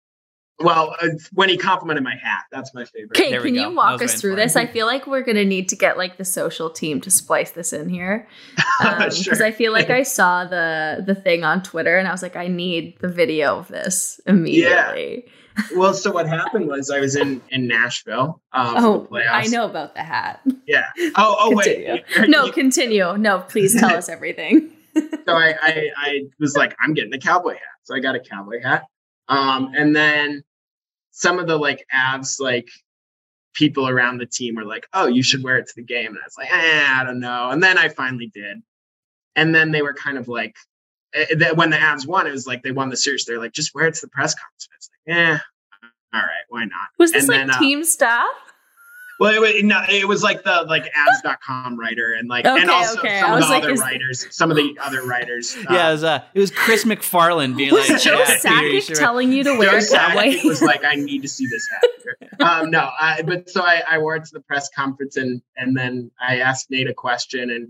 well, uh, when he complimented my hat. That's my favorite. Okay, can you walk us through this? I feel like we're gonna need to get like the social team to splice this in here, because um, I feel like I saw the the thing on Twitter and I was like, I need the video of this immediately. Yeah. Well, so what happened was I was in in Nashville. Um, oh, for the playoffs. I know about the hat. Yeah. Oh, oh, continue. wait. No, continue. No, please tell us everything. So I, I, I was like, I'm getting a cowboy hat. So I got a cowboy hat. Um, and then some of the like Avs, like people around the team were like, oh, you should wear it to the game. And I was like, eh, I don't know. And then I finally did. And then they were kind of like, uh, that when the Avs won, it was like, they won the series. They're like, just wear it to the press conference. I was like, eh, all right, why not? Was this and like then, uh, team staff? Well, it was, no, it was like the like Avs dot com writer and like okay, and also okay. some of the like, other is... writers, some of the other writers. Uh, yeah, it was uh, it was Chris McFarland being was like, Joe yeah, Sakic Peter, telling you to wear Joe a cowboy. Sakic was like, I need to see this hat. um, no, I, but so I, I wore it to the press conference and and then I asked Nate a question and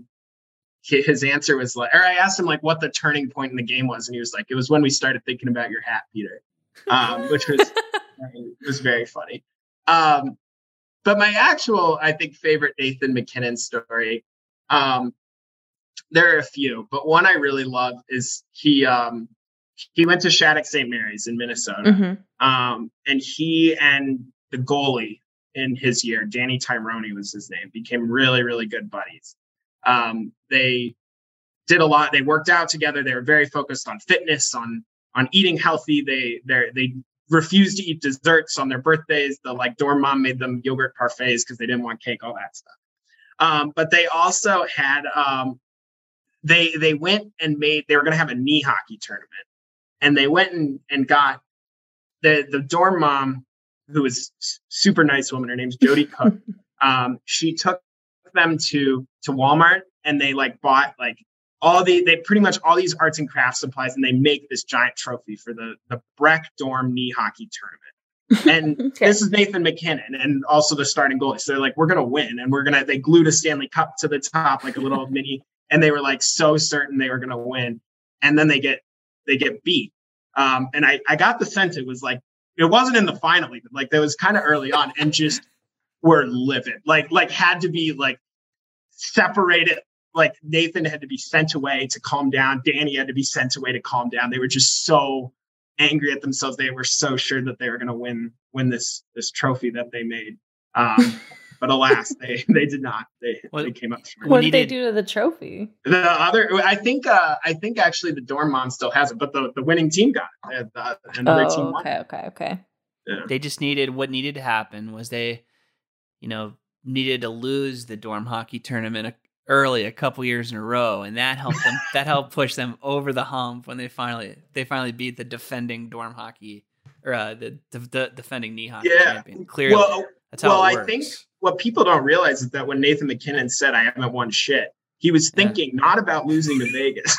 his answer was like, or I asked him like what the turning point in the game was, and he was like, it was when we started thinking about your hat, Peter, um, which was was very funny. Um, But my actual, I think, favorite Nathan MacKinnon story, um, there are a few, but one I really love is he um, he went to Shattuck Saint Mary's in Minnesota, mm-hmm. um, and he and the goalie in his year, Danny Tyrone was his name, became really, really good buddies. Um, they did a lot. They worked out together. They were very focused on fitness, on on eating healthy. They they they. refused to eat desserts on their birthdays. The like dorm mom made them yogurt parfaits because they didn't want cake, all that stuff. Um, but they also had, um, they they went and made, they were going to have a knee hockey tournament. And they went and, and got the, the dorm mom, who was super nice woman, her name's Jody Cook. um, she took them to, to Walmart and they like bought like all the, they pretty much all these arts and crafts supplies, and they make this giant trophy for the, the Breck Dorm knee hockey tournament. And okay. This is Nathan MacKinnon and also the starting goalie. So they're like, we're going to win. And we're going to, they glued a Stanley Cup to the top, like a little mini, and they were like so certain they were going to win. And then they get, they get beat. Um, and I, I got the sense it was like, it wasn't in the final even, like that was kind of early on and just were livid, like, like had to be like separated. Like Nathan had to be sent away to calm down. Danny had to be sent away to calm down. They were just so angry at themselves. They were so sure that they were going to win, win this, this trophy that they made. Um, but alas, they, they did not. They, what, they came up short. What did they do to the trophy? The other, I think, uh, I think actually the dorm mom still has it, but the, the winning team got it. The, another oh, team won. okay, okay, okay. Yeah. They just needed, what needed to happen was they, you know, needed to lose the dorm hockey tournament early a couple years in a row, and that helped them. That helped push them over the hump when they finally they finally beat the defending dorm hockey or uh, the, the the defending knee hockey yeah. champion. Clearly, well, that's how well, it I works. think what people don't realize is that when Nathan MacKinnon said, "I haven't won shit," he was thinking yeah. not about losing to Vegas.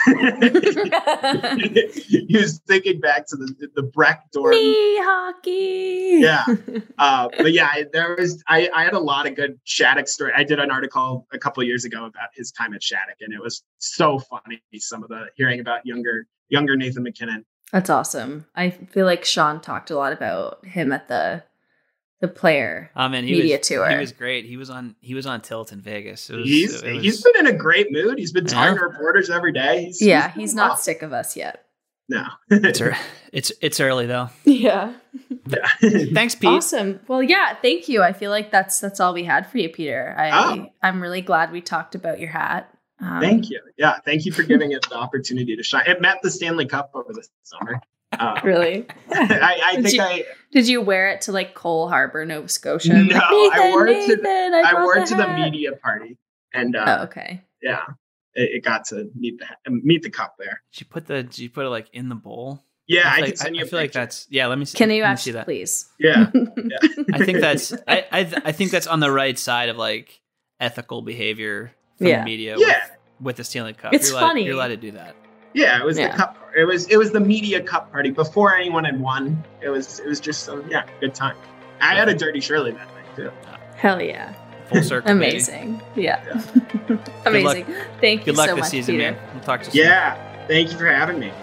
He was thinking back to the the Breck Dorm knee hockey. Yeah, uh, but yeah, I, there was I, I had a lot of good Shattuck story. I did an article a couple of years ago about his time at Shattuck, and it was so funny. Some of the hearing about younger younger Nathan MacKinnon. That's awesome. I feel like Sean talked a lot about him at the the player oh, man, he media was, tour. He was great. He was on he was on Tilt in Vegas. It was, he's it was, he's been in a great mood. He's been talking yeah. to reporters every day. He's, yeah, he's, he's not well. sick of us yet. No, it's, er- it's it's early though. Yeah. yeah. Thanks, Pete. Awesome. Well, yeah, thank you. I feel like that's that's all we had for you, Peter. I oh. I'm really glad we talked about your hat. Um, thank you. Yeah, thank you for giving it the opportunity to shine. It met the Stanley Cup over the summer. Um, Really? I, I Did think you- I Did you wear it to like Cole Harbor, Nova Scotia? no, Like, I wore it to Nathan, the, I, I brought wore it to the hat. media party, and Oh, uh, okay. yeah, it, it got to meet the meet the cup there. Did you put the? Did you put it like in the bowl? Yeah, I I feel can like, send I, you. I a feel like picture. that's yeah. Let me see. Can you let me see actually, that. please? Yeah, yeah. I think that's I, I I think that's on the right side of like ethical behavior from Yeah. the media Yeah. with, with the Stanley Cup. It's you're allowed, funny. You're allowed to do that. Yeah, it was Yeah. the cup. It was it was the media cup party before anyone had won. It was it was just so yeah, good time. I had a dirty Shirley that night too. Hell yeah. Full circle. baby. Amazing. Yeah. Yeah. Amazing. Thank you Good luck so this much, season, Peter. man. We'll talk to you soon. Yeah, thank you for having me.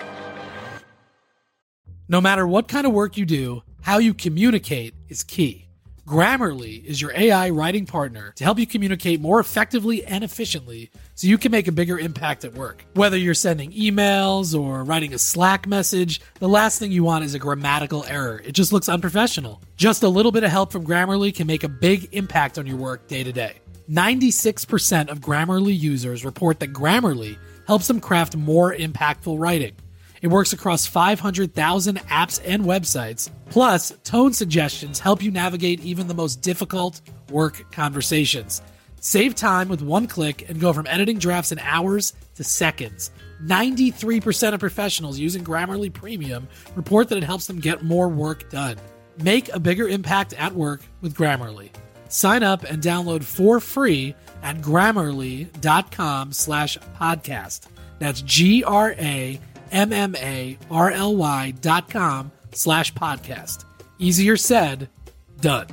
No matter what kind of work you do, how you communicate is key. Grammarly is your A I writing partner to help you communicate more effectively and efficiently so you can make a bigger impact at work. Whether you're sending emails or writing a Slack message, the last thing you want is a grammatical error. It just looks unprofessional. Just a little bit of help from Grammarly can make a big impact on your work day to day. ninety-six percent of Grammarly users report that Grammarly helps them craft more impactful writing. It works across five hundred thousand apps and websites. Plus, tone suggestions help you navigate even the most difficult work conversations. Save time with one click and go from editing drafts in hours to seconds. ninety-three percent of professionals using Grammarly Premium report that it helps them get more work done. Make a bigger impact at work with Grammarly. Sign up and download for free at grammarly.com slash podcast. That's G R A M M A R L Y dot com slash podcast. Easier said, done.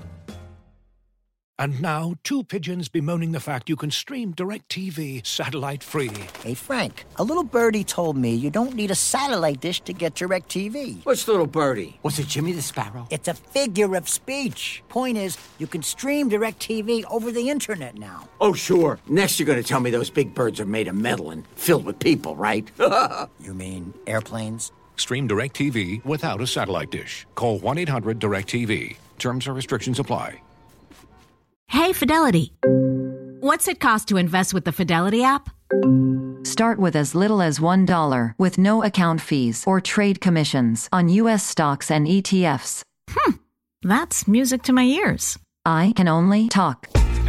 And now, two pigeons bemoaning the fact you can stream DirecTV satellite-free. Hey, Frank, a little birdie told me you don't need a satellite dish to get DirecTV. What's little birdie? Was it Jimmy the Sparrow? It's a figure of speech. Point is, you can stream DirecTV over the internet now. Oh, sure. Next you're going to tell me those big birds are made of metal and filled with people, right? You mean airplanes? Stream DirecTV without a satellite dish. Call one eight hundred direct T V. Terms and restrictions apply. Hey, Fidelity. What's it cost to invest with the Fidelity app? Start with as little as one dollar with no account fees or trade commissions on U S stocks and E T Fs. Hmm, that's music to my ears. I can only talk.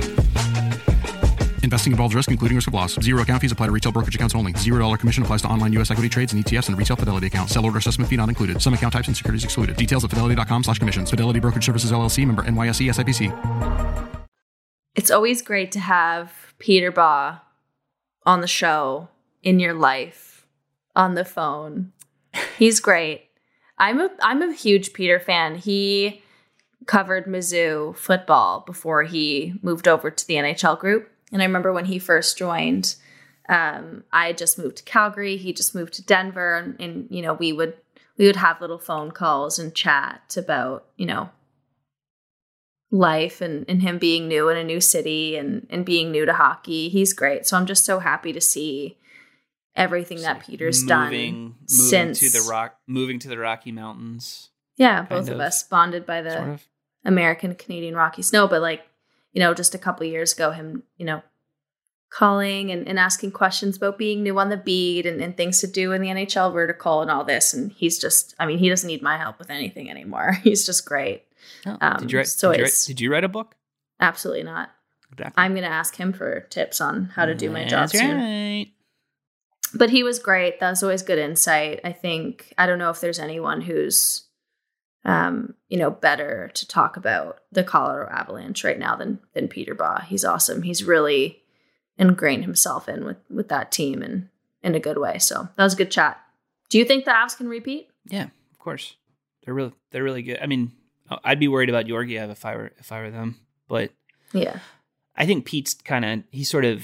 Investing involves risk, including risk of loss. Zero account fees apply to retail brokerage accounts only. Zero dollar commission applies to online U S equity trades and E T Fs and retail Fidelity accounts. Sell order assessment fee not included. Some account types and securities excluded. Details at fidelity.com slash commissions. Fidelity Brokerage Services L L C, member N Y S E S I P C. It's always great to have Peter Baugh on the show, in your life, on the phone. He's great. I'm a I'm a huge Peter fan. He covered Mizzou football before he moved over to the N H L group. And I remember when he first joined, um, I had just moved to Calgary. He just moved to Denver, and, and you know we would we would have little phone calls and chat about you know life and, and him being new in a new city and, and being new to hockey. He's great. So I'm just so happy to see everything It's that like Peter's moving, done moving since to the rock, moving to the Rocky Mountains. Yeah, both kind of of, us bonded by the sort of. American Canadian Rocky Snow. But like, you know, just a couple of years ago, him, you know, calling and, and asking questions about being new on the beat and, and things to do in the N H L vertical and all this. And he's just, I mean, he doesn't need my help with anything anymore. He's just great. Oh, Um, did, you write, so did, you write, it's- did you write a book? Absolutely not. Exactly. I'm going to ask him for tips on how to do my job That's soon. right. But he was great. That was always good insight. I think, I don't know if there's anyone who's, um, you know, better to talk about the Colorado Avalanche right now than, than Peter Baugh. He's awesome. He's really ingrained himself in with, with that team and in a good way. So that was a good chat. Do you think the Avs can repeat? Yeah, of course. They're really, they're really good. I mean, I'd be worried about Georgiev if I were, if I were them, but yeah, I think Pete's kind of, he sort of,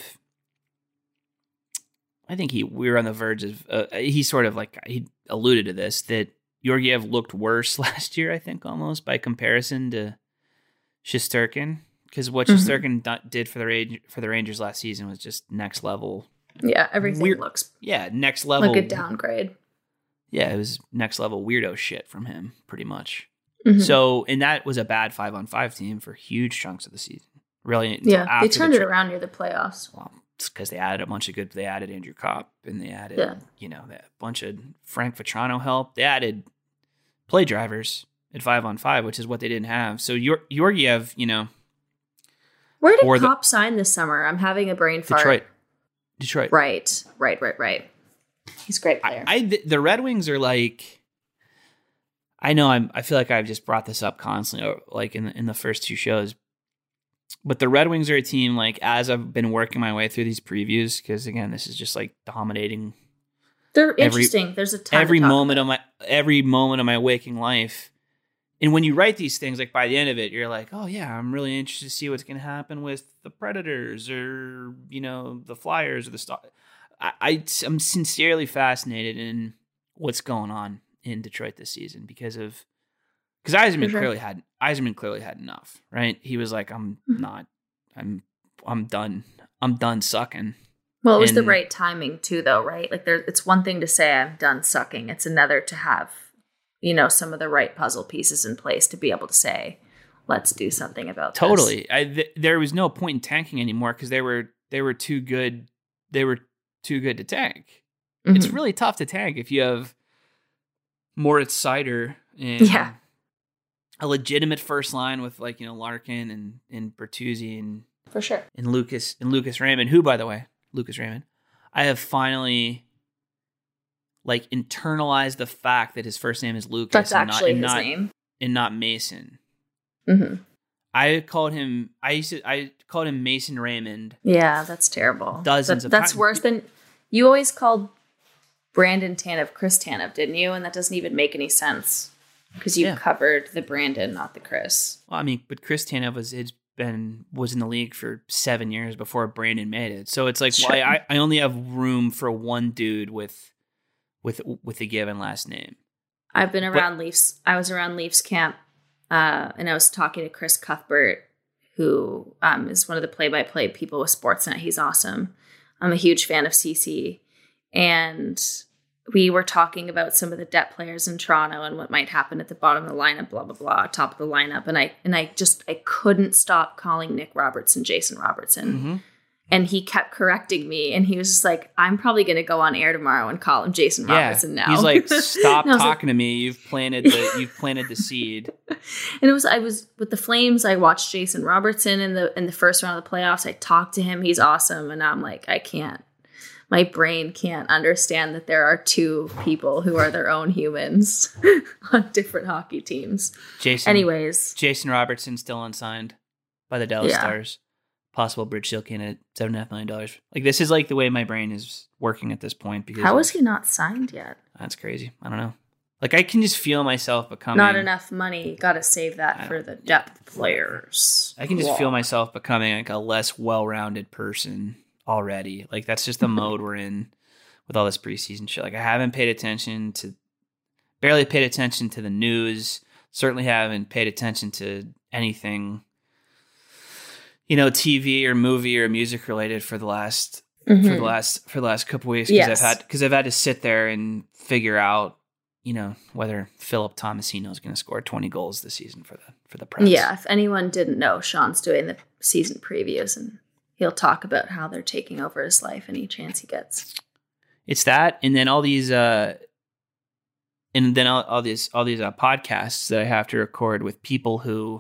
I think he, we were on the verge of, uh, he sort of like, he alluded to this, that Georgiev looked worse last year, I think, almost by comparison to Shesterkin. Because what Mhm. Shesterkin do- did for the Rangers, for the Rangers last season was just next level. Yeah, everything Weird- looks Yeah, next level. like a downgrade. Yeah, it was next level weirdo shit from him, pretty much. Mhm. So, and that was a bad five on five team for huge chunks of the season. Really, until Yeah, they after turned the it tra- around near the playoffs. Well, it's because they added a bunch of good. They added Andrew Kopp and they added, Yeah. you know, a bunch of Frank Vetrano help. They added play drivers at five on five, which is what they didn't have. So Yor- Georgiev, you know, where did or the- Pop sign this summer? I'm having a brain fart. Detroit. Detroit. Right, right, right, right. He's a great player. I, I the Red Wings are like, I know I'm. I feel like I've just brought this up constantly, like in the, in the first two shows. But the Red Wings are a team, like, as I've been working my way through these previews, because again, this is just like dominating. They're every, interesting. There's a ton every to talk moment about. of my every moment of my waking life. And when you write these things, like by the end of it, you're like, oh yeah, I'm really interested to see what's going to happen with the Predators or, you know, the Flyers or the Star. I, I I'm sincerely fascinated in what's going on in Detroit this season because of. Because Yzerman sure. clearly had Yzerman clearly had enough, right? He was like, "I'm mm-hmm. not, I'm, I'm done. I'm done sucking." Well, it was and, the right timing too, though, right? Like, there, it's one thing to say I'm done sucking; it's another to have, you know, some of the right puzzle pieces in place to be able to say, "Let's do something about totally." this." I, th- there was no point in tanking anymore because they were they were too good. They were too good to tank. Mm-hmm. It's really tough to tank if you have Moritz Seider and yeah. a legitimate first line with, like, you know, Larkin and, and Bertuzzi and for sure and Lucas and Lucas Raymond, who, by the way, Lucas Raymond, I have finally like internalized the fact that his first name is Lucas. That's and actually not, and his not, name, and not Mason. Mm-hmm. I called him. I used to. I called him Mason Raymond. Yeah, that's terrible. Dozens that, of that's times. worse than you always called Brandon Tanev Chris Tanev, didn't you? And that doesn't even make any sense. Because you Yeah. covered the Brandon, not the Chris. Well, I mean, but Chris Tanev was it's been was in the league for seven years before Brandon made it. So it's like, Sure. why I, I only have room for one dude with with with a given last name. I've been around but, Leafs. I was around Leafs camp, uh, and I was talking to Chris Cuthbert, who um, is one of the play-by-play people with Sportsnet. He's awesome. I'm a huge fan of C C, and we were talking about some of the depth players in Toronto and what might happen at the bottom of the lineup, blah, blah, blah, top of the lineup. And I and I just, I couldn't stop calling Nick Robertson Jason Robertson. Mm-hmm. And he kept correcting me. And he was just like, I'm probably going to go on air tomorrow and call him Jason yeah. Robertson now. He's like, stop talking like, to me. You've planted the, you've planted the seed. And it was, I was with the Flames. I watched Jason Robertson in the, in the first round of the playoffs. I talked to him. He's awesome. And I'm like, I can't. My brain can't understand that there are two people who are their own humans on different hockey teams. Jason, anyways, Jason Robertson still unsigned by the Dallas yeah. Stars. Possible bridge deal candidate, seven and a half million dollars. Like, this is like the way my brain is working at this point. Because how is he not signed yet? That's crazy. I don't know. Like, I can just feel myself becoming not enough money. Got to save that for the depth players. I can just Whoa. feel myself becoming like a less well-rounded person already. Like, that's just the mode we're in with all this preseason shit. Like, I haven't paid attention to, barely paid attention to the news. Certainly haven't paid attention to anything, you know, T V or movie or music related for the last mm-hmm. for the last for the last couple weeks. Because yes. I've had because I've had to sit there and figure out, you know, whether Philip Tomasino is going to score twenty goals this season for the for the Preds. Yeah, if anyone didn't know, Sean's doing the season previews and he'll talk about how they're taking over his life any chance he gets. It's that, and then all these, uh, and then all, all these, all these uh, podcasts that I have to record with people who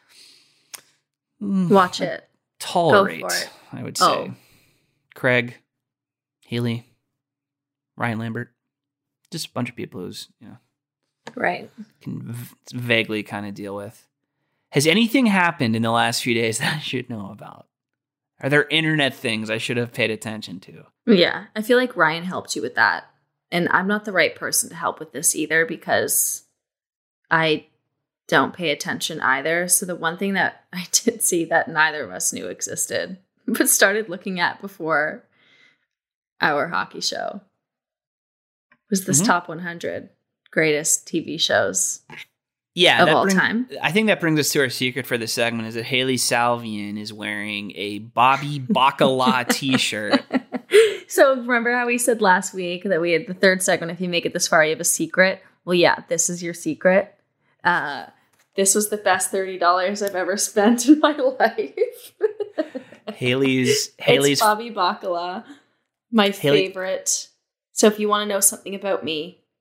watch it, tolerate. Go for it. I would say, oh. Craig, Healy, Ryan Lambert, just a bunch of people who's you know, right, can v- vaguely kind of deal with. Has anything happened in the last few days that I should know about? Are there internet things I should have paid attention to? Yeah, I feel like Ryan helped you with that. And I'm not the right person to help with this either because I don't pay attention either. So the one thing that I did see that neither of us knew existed, but started looking at before our hockey show, was this mm-hmm. top one hundred greatest T V shows. Yeah, of all brings, time. I think that brings us to our secret for this segment is that Haley Salvian is wearing a Bobby Bacala t-shirt. So remember how we said last week that we had the third segment, if you make it this far, you have a secret? Well, yeah, this is your secret. Uh, this was the best thirty dollars I've ever spent in my life. Haley's... Haley's it's Bobby Bacala, my Haley, favorite. So if you want to know something about me,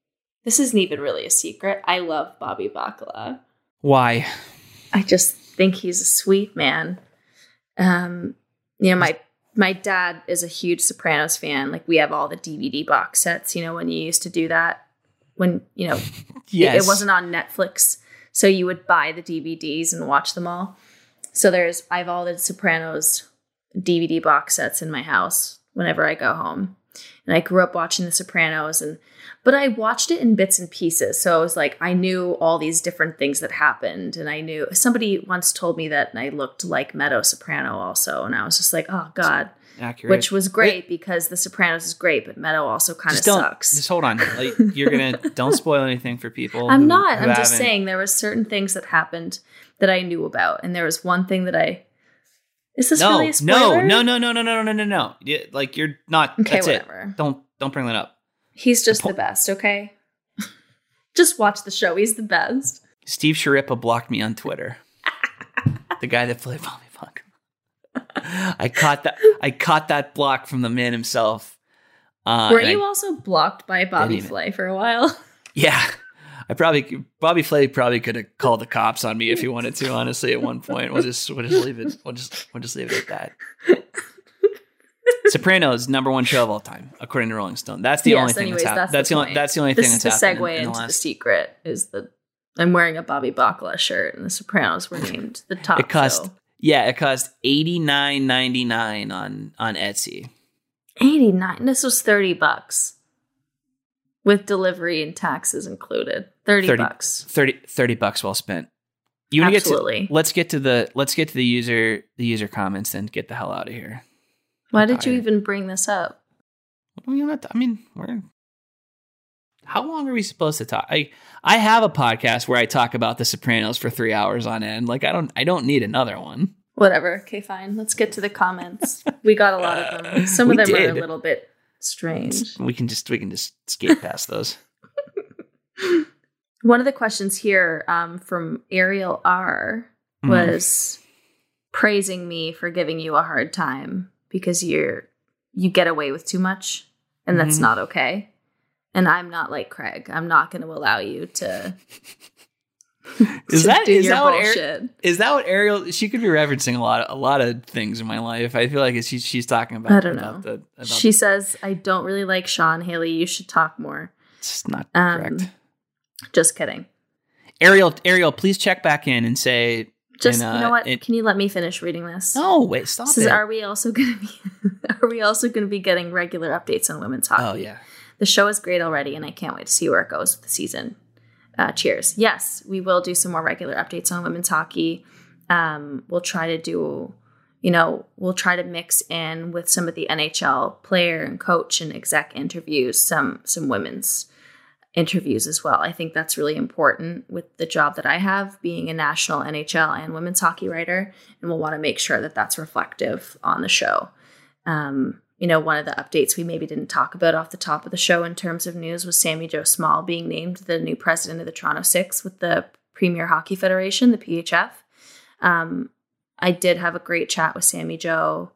this isn't even really a secret. I love Bobby Bacala. Why? I just think he's a sweet man. Um, you know, my my dad is a huge Sopranos fan. Like, we have all the D V D box sets, you know, when you used to do that. When, you know, yes. it, it wasn't on Netflix. So you would buy the D V Ds and watch them all. So there's, I have all the Sopranos D V D box sets in my house whenever I go home. And I grew up watching The Sopranos, and but I watched it in bits and pieces. So it was like, I knew all these different things that happened. And I knew, somebody once told me that I looked like Meadow Soprano also. And I was just like, oh God. Accurate. Which was great Wait. because The Sopranos is great, but Meadow also kind of sucks. Just hold on. Like, you're going to, don't spoil anything for people. I'm who, not. who I'm just haven't. saying there was certain things that happened that I knew about. And there was one thing that I, is this no, really a spoiler? No, no, no, no, no, no, no, no, no. Yeah, like, you're not, okay, that's whatever. it. Don't, don't bring that up. He's just the, po- the best, okay? Just watch the show. He's the best. Steve Sharippa blocked me on Twitter. The guy that played Bobby Bacala. I caught that. I caught that block from the man himself. Uh, Were you I, also blocked by Bobby Flay for a while? Yeah, I probably Bobby Flay probably could have called the cops on me if he wanted to. Honestly, at one point, we'll just we'll just leave it. We'll just we'll just leave it at that. Sopranos, number one show of all time, according to Rolling Stone. That's the yes, only thing anyways, that's happened. That's, that's the, the only. That's the only this thing is that's the happened. segue in, in into the, last... the secret is that I'm wearing a Bobby Bacala shirt, and The Sopranos were named the top. It cost show. yeah, it cost eighty-nine ninety-nine on on Etsy. eighty-nine. This was thirty bucks with delivery and taxes included. thirty, thirty bucks. thirty, thirty bucks well spent. You want to get to? Let's get to the let's get to the user the user comments and get the hell out of here. Why did you even bring this up? I mean, I mean, we're. How long are we supposed to talk? I I have a podcast where I talk about The Sopranos for three hours on end. Like, I don't I don't need another one. Whatever. Okay, fine. Let's get to the comments. We got a lot of them. Some of them did. are a little bit strange. We can just we can just skate past those. One of the questions here um, from Ariel R was mm. praising me for giving you a hard time because you're you get away with too much, and that's mm-hmm. not okay. And I'm not like Craig. I'm not going to allow you to. is to that do is your that what bullshit. Ariel, is that what Ariel? She could be referencing a lot of, a lot of things in my life. I feel like it's, she's she's talking about. I don't about know. The, about she the, says, "I don't really like Sean Haley. You should talk more." It's not um, correct. Just kidding. Ariel, Ariel, please check back in and say. Just and, uh, you know what? it, Can you let me finish reading this? No, wait, stop This is, it. are we also going to be? Are we also going to be getting regular updates on women's hockey? Oh yeah. The show is great already, and I can't wait to see where it goes with the season. Uh, cheers. Yes, we will do some more regular updates on women's hockey. Um, we'll try to do, you know, we'll try to mix in with some of the N H L player and coach and exec interviews, some some women's interviews as well. I think that's really important with the job that I have, being a national N H L and women's hockey writer, and we'll want to make sure that that's reflective on the show. Um, You know, one of the updates we maybe didn't talk about off the top of the show in terms of news was Sammy Jo Small being named the new president of the Toronto Six with the Premier Hockey Federation, the P H F. Um, I did have a great chat with Sammy Jo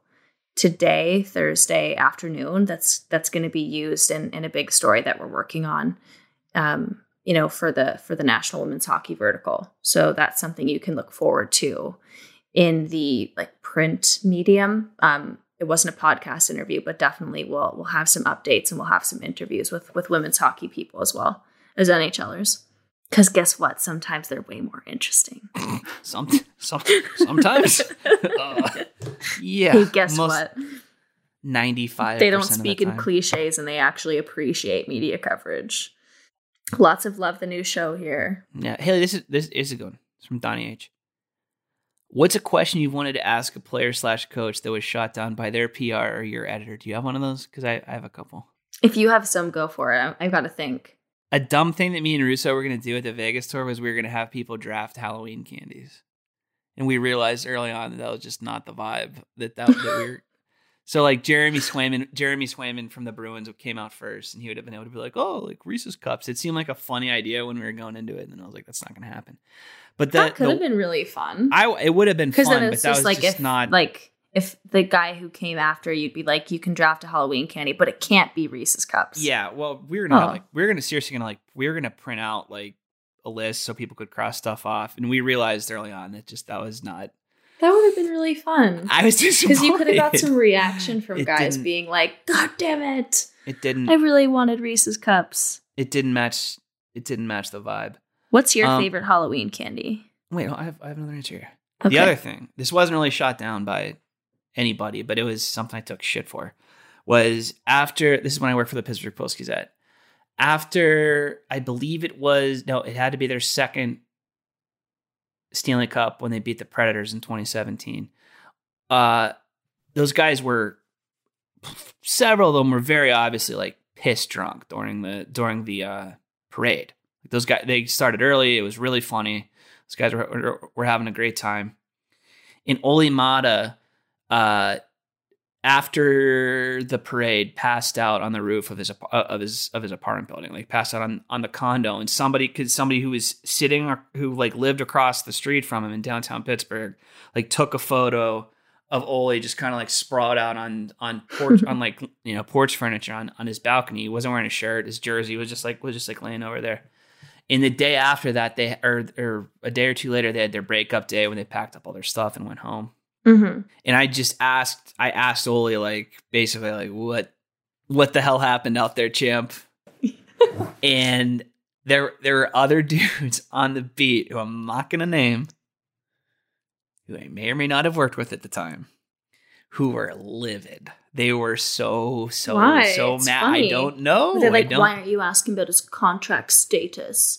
today, Thursday afternoon. That's that's going to be used in, in a big story that we're working on, um, you know, for the for the National Women's Hockey vertical. So that's something you can look forward to in the like print medium. Um, It wasn't a podcast interview, but definitely we'll we'll have some updates and we'll have some interviews with, with women's hockey people as well as NHLers. Because guess what? Sometimes they're way more interesting. some, some, sometimes. uh, yeah. Hey, guess what? ninety-five percent They don't speak of the in time. cliches and they actually appreciate media coverage. Lots of love the new show here. Yeah. Haley, this is this is a good one. It's from Donnie H. What's a question you've wanted to ask a player slash coach that was shot down by their P R or your editor? Do you have one of those? Because I, I have a couple. If you have some, go for it. I've got to think. A dumb thing that me and Russo were going to do at the Vegas tour was we were going to have people draft Halloween candies. And we realized early on that that was just not the vibe. That, that, that we were... So like Jeremy Swayman, Jeremy Swayman from the Bruins came out first, and he would have been able to be like, "Oh, like Reese's Cups." It seemed like a funny idea when we were going into it, and then I was like, "That's not going to happen." But the, that could the, have been really fun. I it would have been fun, then but it's that just was like just if, not like if the guy who came after you'd be like, you can draft a Halloween candy, but it can't be Reese's Cups. Yeah, well, we were gonna Oh. like we were gonna seriously gonna like we were gonna print out like a list so people could cross stuff off, and we realized early on that just that was not. That would have been really fun. I was Because you could have got disappointed. some reaction from It guys didn't- being like, God damn it. It didn't. I really wanted Reese's Cups. It didn't match. It didn't match the vibe. What's your Um, favorite Halloween candy? Wait, no, I have I have another answer here. Okay. The other thing, this wasn't really shot down by anybody, but it was something I took shit for. Was after this is when I worked for the Pittsburgh Post Gazette. After I believe it was no, it had to be their second Stanley Cup when they beat the Predators in twenty seventeen. Uh, those guys were several of them were very obviously like piss drunk during the during the uh, parade. Those guys they started early. It was really funny. Those guys were were, were having a great time. In Ole Mata, uh, after the parade, passed out on the roof of his ap- of his of his apartment building, like passed out on, on the condo, and somebody could somebody who was sitting or who like lived across the street from him in downtown Pittsburgh, like took a photo of Ole just kind of like sprawled out on on porch on like you know porch furniture on, on his balcony. He wasn't wearing a shirt. His jersey was just like was just like laying over there. And the day after that, they or or a day or two later, they had their breakup day when they packed up all their stuff and went home. Mm-hmm. And I just asked, I asked Ole like basically like what what the hell happened out there, champ? And there there were other dudes on the beat who I'm not gonna name, who I may or may not have worked with at the time, who were livid. They were so, so, Why? so It's mad. funny. I don't know. They're I like, don't, why aren't you asking about his contract status?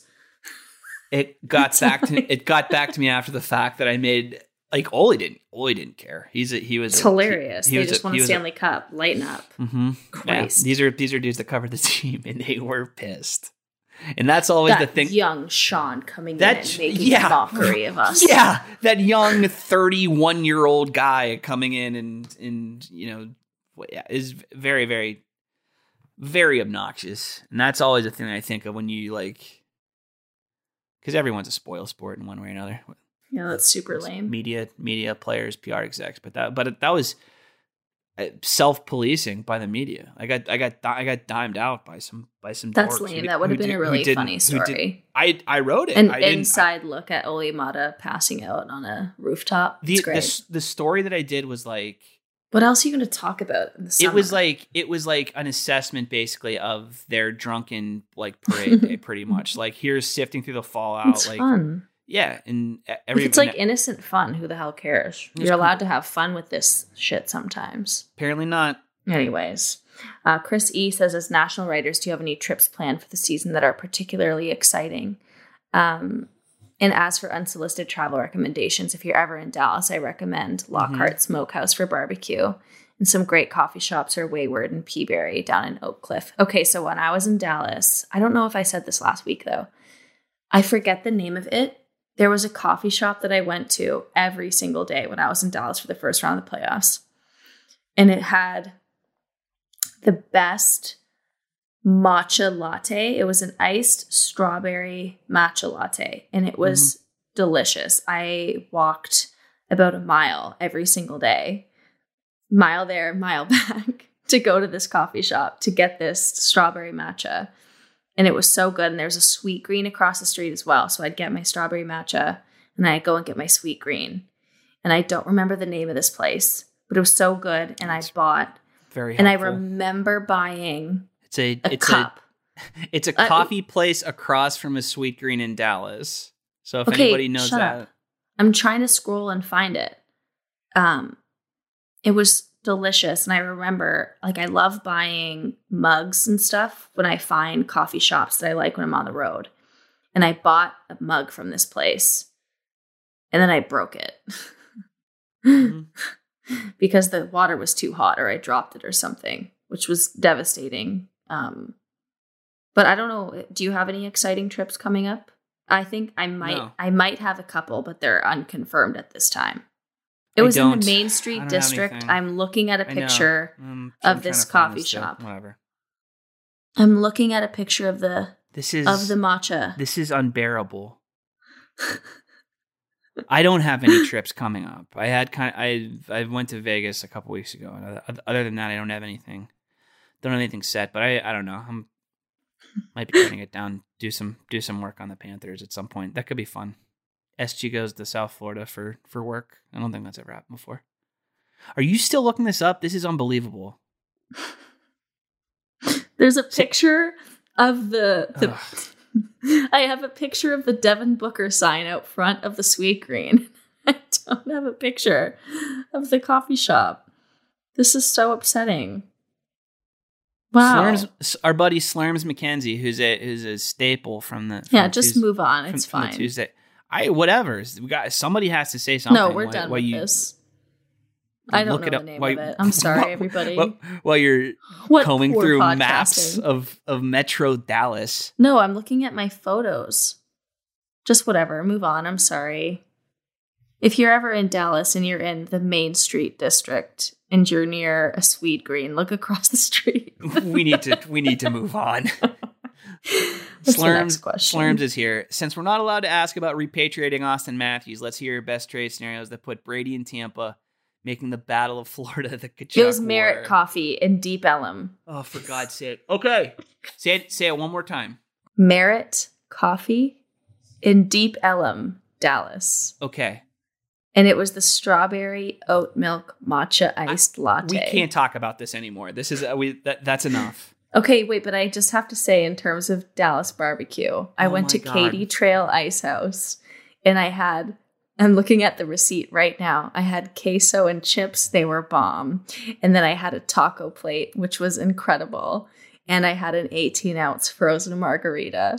It got back to it got back to me after the fact that I made like Ole didn't Ole didn't care. He's a, he was It's a, hilarious. he- he They was just a- won he a was a- Stanley Cup. Lighten up. Mm-hmm. Yeah, Christ. these are these are dudes that covered the team, and they were pissed. And that's always that the thing. young Sean coming That- in and making yeah. a mockery of us. Yeah, that young thirty-one year old guy coming in and and you know yeah, is very very very obnoxious, and that's always the thing I think of when you like because everyone's a spoil sport in one way or another. Yeah, that's super lame. Media, media players, P R execs, but that, but that was self policing by the media. I got, I got, I got dimed out by some, by some. That's dorks who lame. did- That would who have been did- a who really didn't- funny who story. did- I, I wrote it. An I didn't, inside look at Ole Mata passing out on a rooftop. the, It's the great. s- the story that I did was like What else are you going to talk about in the summer? it was like it was like an assessment basically of their drunken like parade day, pretty much. Like here's sifting through the fallout. It's like fun. yeah, and every If it's like innocent fun, who the hell cares? It's You're allowed to have fun with this shit sometimes. apparently not. Anyways, uh, Chris E says, as national writers, do you have any trips planned for the season that are particularly exciting? Um, and as for unsolicited travel recommendations, if you're ever in Dallas, I recommend Lockhart Smokehouse for barbecue. And some great coffee shops are Wayward and Peaberry down in Oak Cliff. Okay, so when I was in Dallas, I don't know if I said this last week, though. I forget the name of it. There was a coffee shop that I went to every single day when I was in Dallas for the first round of the playoffs. And it had the best matcha latte. It was an iced strawberry matcha latte, and it was mm-hmm. delicious. I walked about a mile every single day, mile there, mile back, to go to this coffee shop to get this strawberry matcha. And it was so good. And there was a sweet green across the street as well. So I'd get my strawberry matcha and I'd go and get my sweet green. And I don't remember the name of this place, but it was so good. And I bought Very and helpful. I remember buying It's a, a it's cup. a it's a Uh, coffee place across from a Sweet Green in Dallas. So if Okay, anybody knows shut that, up. I'm trying to scroll and find it. Um, it was delicious. And I remember, like, I love buying mugs and stuff when I find coffee shops that I like when I'm on the road. And I bought a mug from this place. And then I broke it. Mm-hmm. because the water was too hot or I dropped it or something, which was devastating. Um, but I don't know. Do you have any exciting trips coming up? I think I might, No. I might have a couple, but they're unconfirmed at this time. It I was in don't- the Main I Street don't have district. anything. I'm looking at a I know. picture Um, I'm of trying this to find coffee this too. shop. Whatever. I'm looking at a picture of the This is of the matcha. This is unbearable. I don't have any trips coming up. I had kind of, I I went to Vegas a couple weeks ago, and other than that, I don't have anything. Don't have anything set, but I I don't know. I'm might be turning it down. Do some do some work on the Panthers at some point. That could be fun. S G goes to South Florida for for work. I don't think that's ever happened before. Are you still looking this up? This is unbelievable. There's a picture of the. the I have a picture of the Devin Booker sign out front of the Sweet Green. I don't have a picture of the coffee shop. This is so upsetting. Wow. Slurms, our buddy Slurms McKenzie, who's a who's a staple from the from yeah. Just Tuesday, move on. It's from, fine. From Tuesday. I whatever. We got somebody has to say something. No, we're while, done while with you, this. I don't know the up, name while, of it. I'm sorry, everybody. While, while you're what combing through podcasting. maps of, of Metro Dallas. No, I'm looking at my photos. Just whatever. Move on. I'm sorry. If you're ever in Dallas and you're in the Main Street district and you're near a Sweet Green, look across the street. we need to we need to move on. Slurms, Slurms is here. Since we're not allowed to ask about repatriating Austin Matthews, let's hear your best trade scenarios that put Brady in Tampa, making the Battle of Florida the Kachuk It was Merit War. Coffee in Deep Ellum. Oh, for God's sake. Okay. Say it, say it one more time. Merit Coffee in Deep Ellum, Dallas. Okay. And it was the strawberry oat milk matcha iced latte. We can't talk about this anymore. This is uh, we that, that's enough. Okay, wait, but I just have to say, in terms of Dallas barbecue, I Oh went my to God. Katy Trail Ice House, and I had, I'm looking at the receipt right now, I had queso and chips, they were bomb, and then I had a taco plate, which was incredible, and I had an eighteen ounce frozen margarita.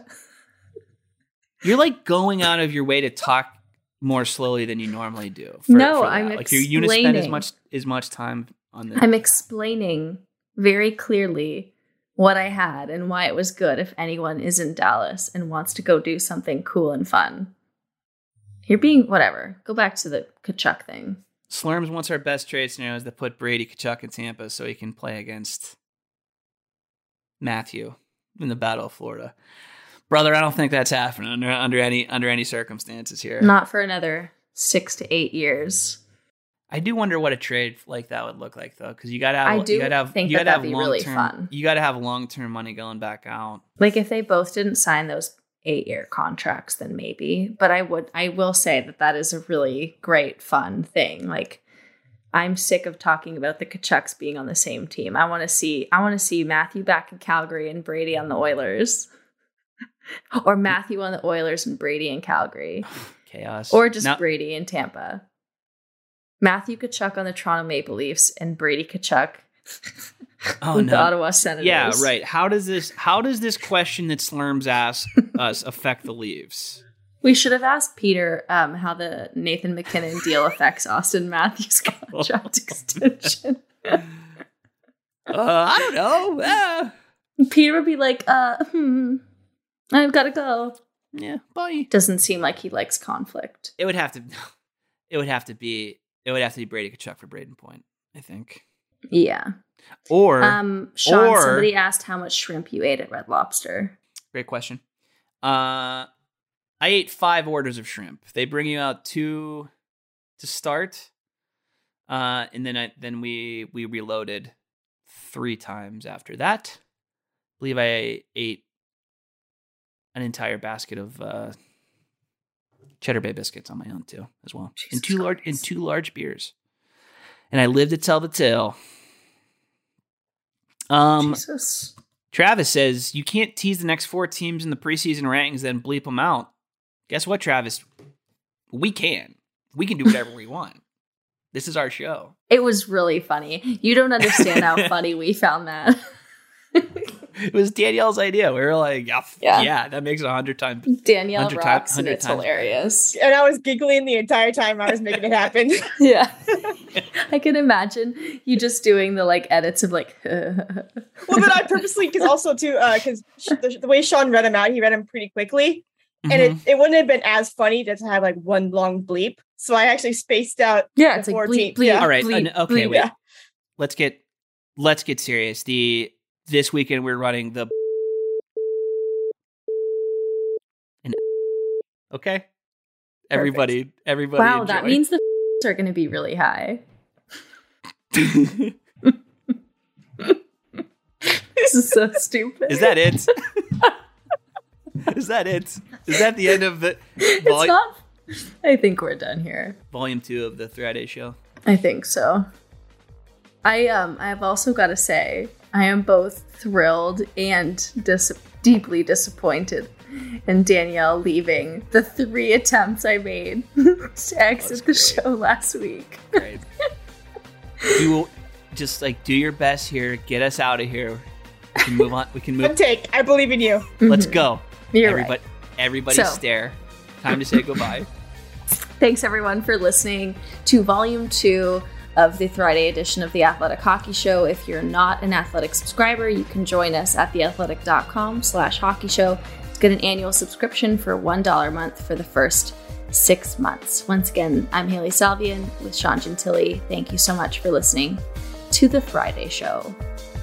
You're like going out of your way to talk more slowly than you normally do. For, No, for that. I'm like you're, you're gonna spend as explaining. much as much time on this. I'm explaining very clearly what I had and why it was good if anyone is in Dallas and wants to go do something cool and fun. You're being whatever. Go back to the Kachuk thing. Slurms wants our best trade scenarios that put Brady Kachuk in Tampa so he can play against Matthew in the Battle of Florida. Brother, I don't think that's happening under under any under any circumstances here. Not for another six to eight years. I do wonder what a trade like that would look like, though, because you got to have. I do you gotta have, think you that gotta that'd have be really long-term- fun. You got to have long term money going back out. Like if they both didn't sign those eight year contracts, then maybe. But I would, I will say that that is a really great, fun thing. Like I'm sick of talking about the Kachucks being on the same team. I want to see, I want to see Matthew back in Calgary and Brady on the Oilers, or Matthew on the Oilers and Brady in Calgary, Chaos, or just Now- Brady in Tampa. Matthew Kachuk on the Toronto Maple Leafs and Brady Kachuk Oh, with no. the Ottawa Senators. Yeah, right. How does this? How does this question that Slurms asked us affect the Leafs? We should have asked Peter um, how the Nathan McKinnon deal affects Austin Matthews' contract extension. Uh, I don't know. Uh, Peter would be like, uh, hmm, I've got to go. Yeah, bye. Doesn't seem like he likes conflict. It would have to. It would have to be. It would have to be Brady Kachuk for Braden Point, I think. Yeah. Or um, Sean, or, somebody asked how much shrimp you ate at Red Lobster. Great question. Uh, I ate five orders of shrimp. They bring you out two to start, uh, and then I then we we reloaded three times after that. I believe I ate an entire basket of uh, Cheddar Bay biscuits on my own too, as well, Jesus and two large Christ. and two large beers. And I lived to tell the tale. Um, Jesus. Travis says, you can't tease the next four teams in the preseason rankings, then bleep them out. Guess what, Travis? We can. We can do whatever we want. This is our show. It was really funny. You don't understand how funny we found that. It was Danielle's idea. We were like, yeah, Yeah. yeah that makes a hundred times. Danielle hundred rocks times, and hundred it's times. hilarious. And I was giggling the entire time I was making it happen. Yeah. I can imagine you just doing the like edits of like Well, but I purposely, because also too, because the, the way Sean read him out, he read him pretty quickly. And it, it wouldn't have been as funny to have like one long bleep. So I actually spaced out Yeah, the it's like four bleep, teams. bleep, Yeah. All right. bleep, uh, okay. bleep. Wait. Yeah. Let's get let's get serious. The this weekend we're running the and okay. Everybody, everybody. Wow, enjoy. that means the f- are going to be really high. This is so stupid. Is that it? Is that it? Is that the end of the? It's Vol- not. I think we're done here. Volume two of the Friday show. I think so. I um. I've also got to say, I am both thrilled and dis- deeply disappointed in Danielle leaving the three attempts I made to exit the show last week. Great. Do just like do your best here. Get us out of here. We can move on. We can move. One take. I believe in you. Let's go. You're everybody, right. Everybody So- stare. Time to say goodbye. Thanks everyone for listening to Volume two of the Friday edition of the Athletic Hockey Show. If you're not an Athletic subscriber, you can join us at theathletic.com slash hockey show. Get an annual subscription for one dollar a month for the first six months. Once again, I'm Haley Salvian with Sean Gentili. Thank you so much for listening to the Friday Show.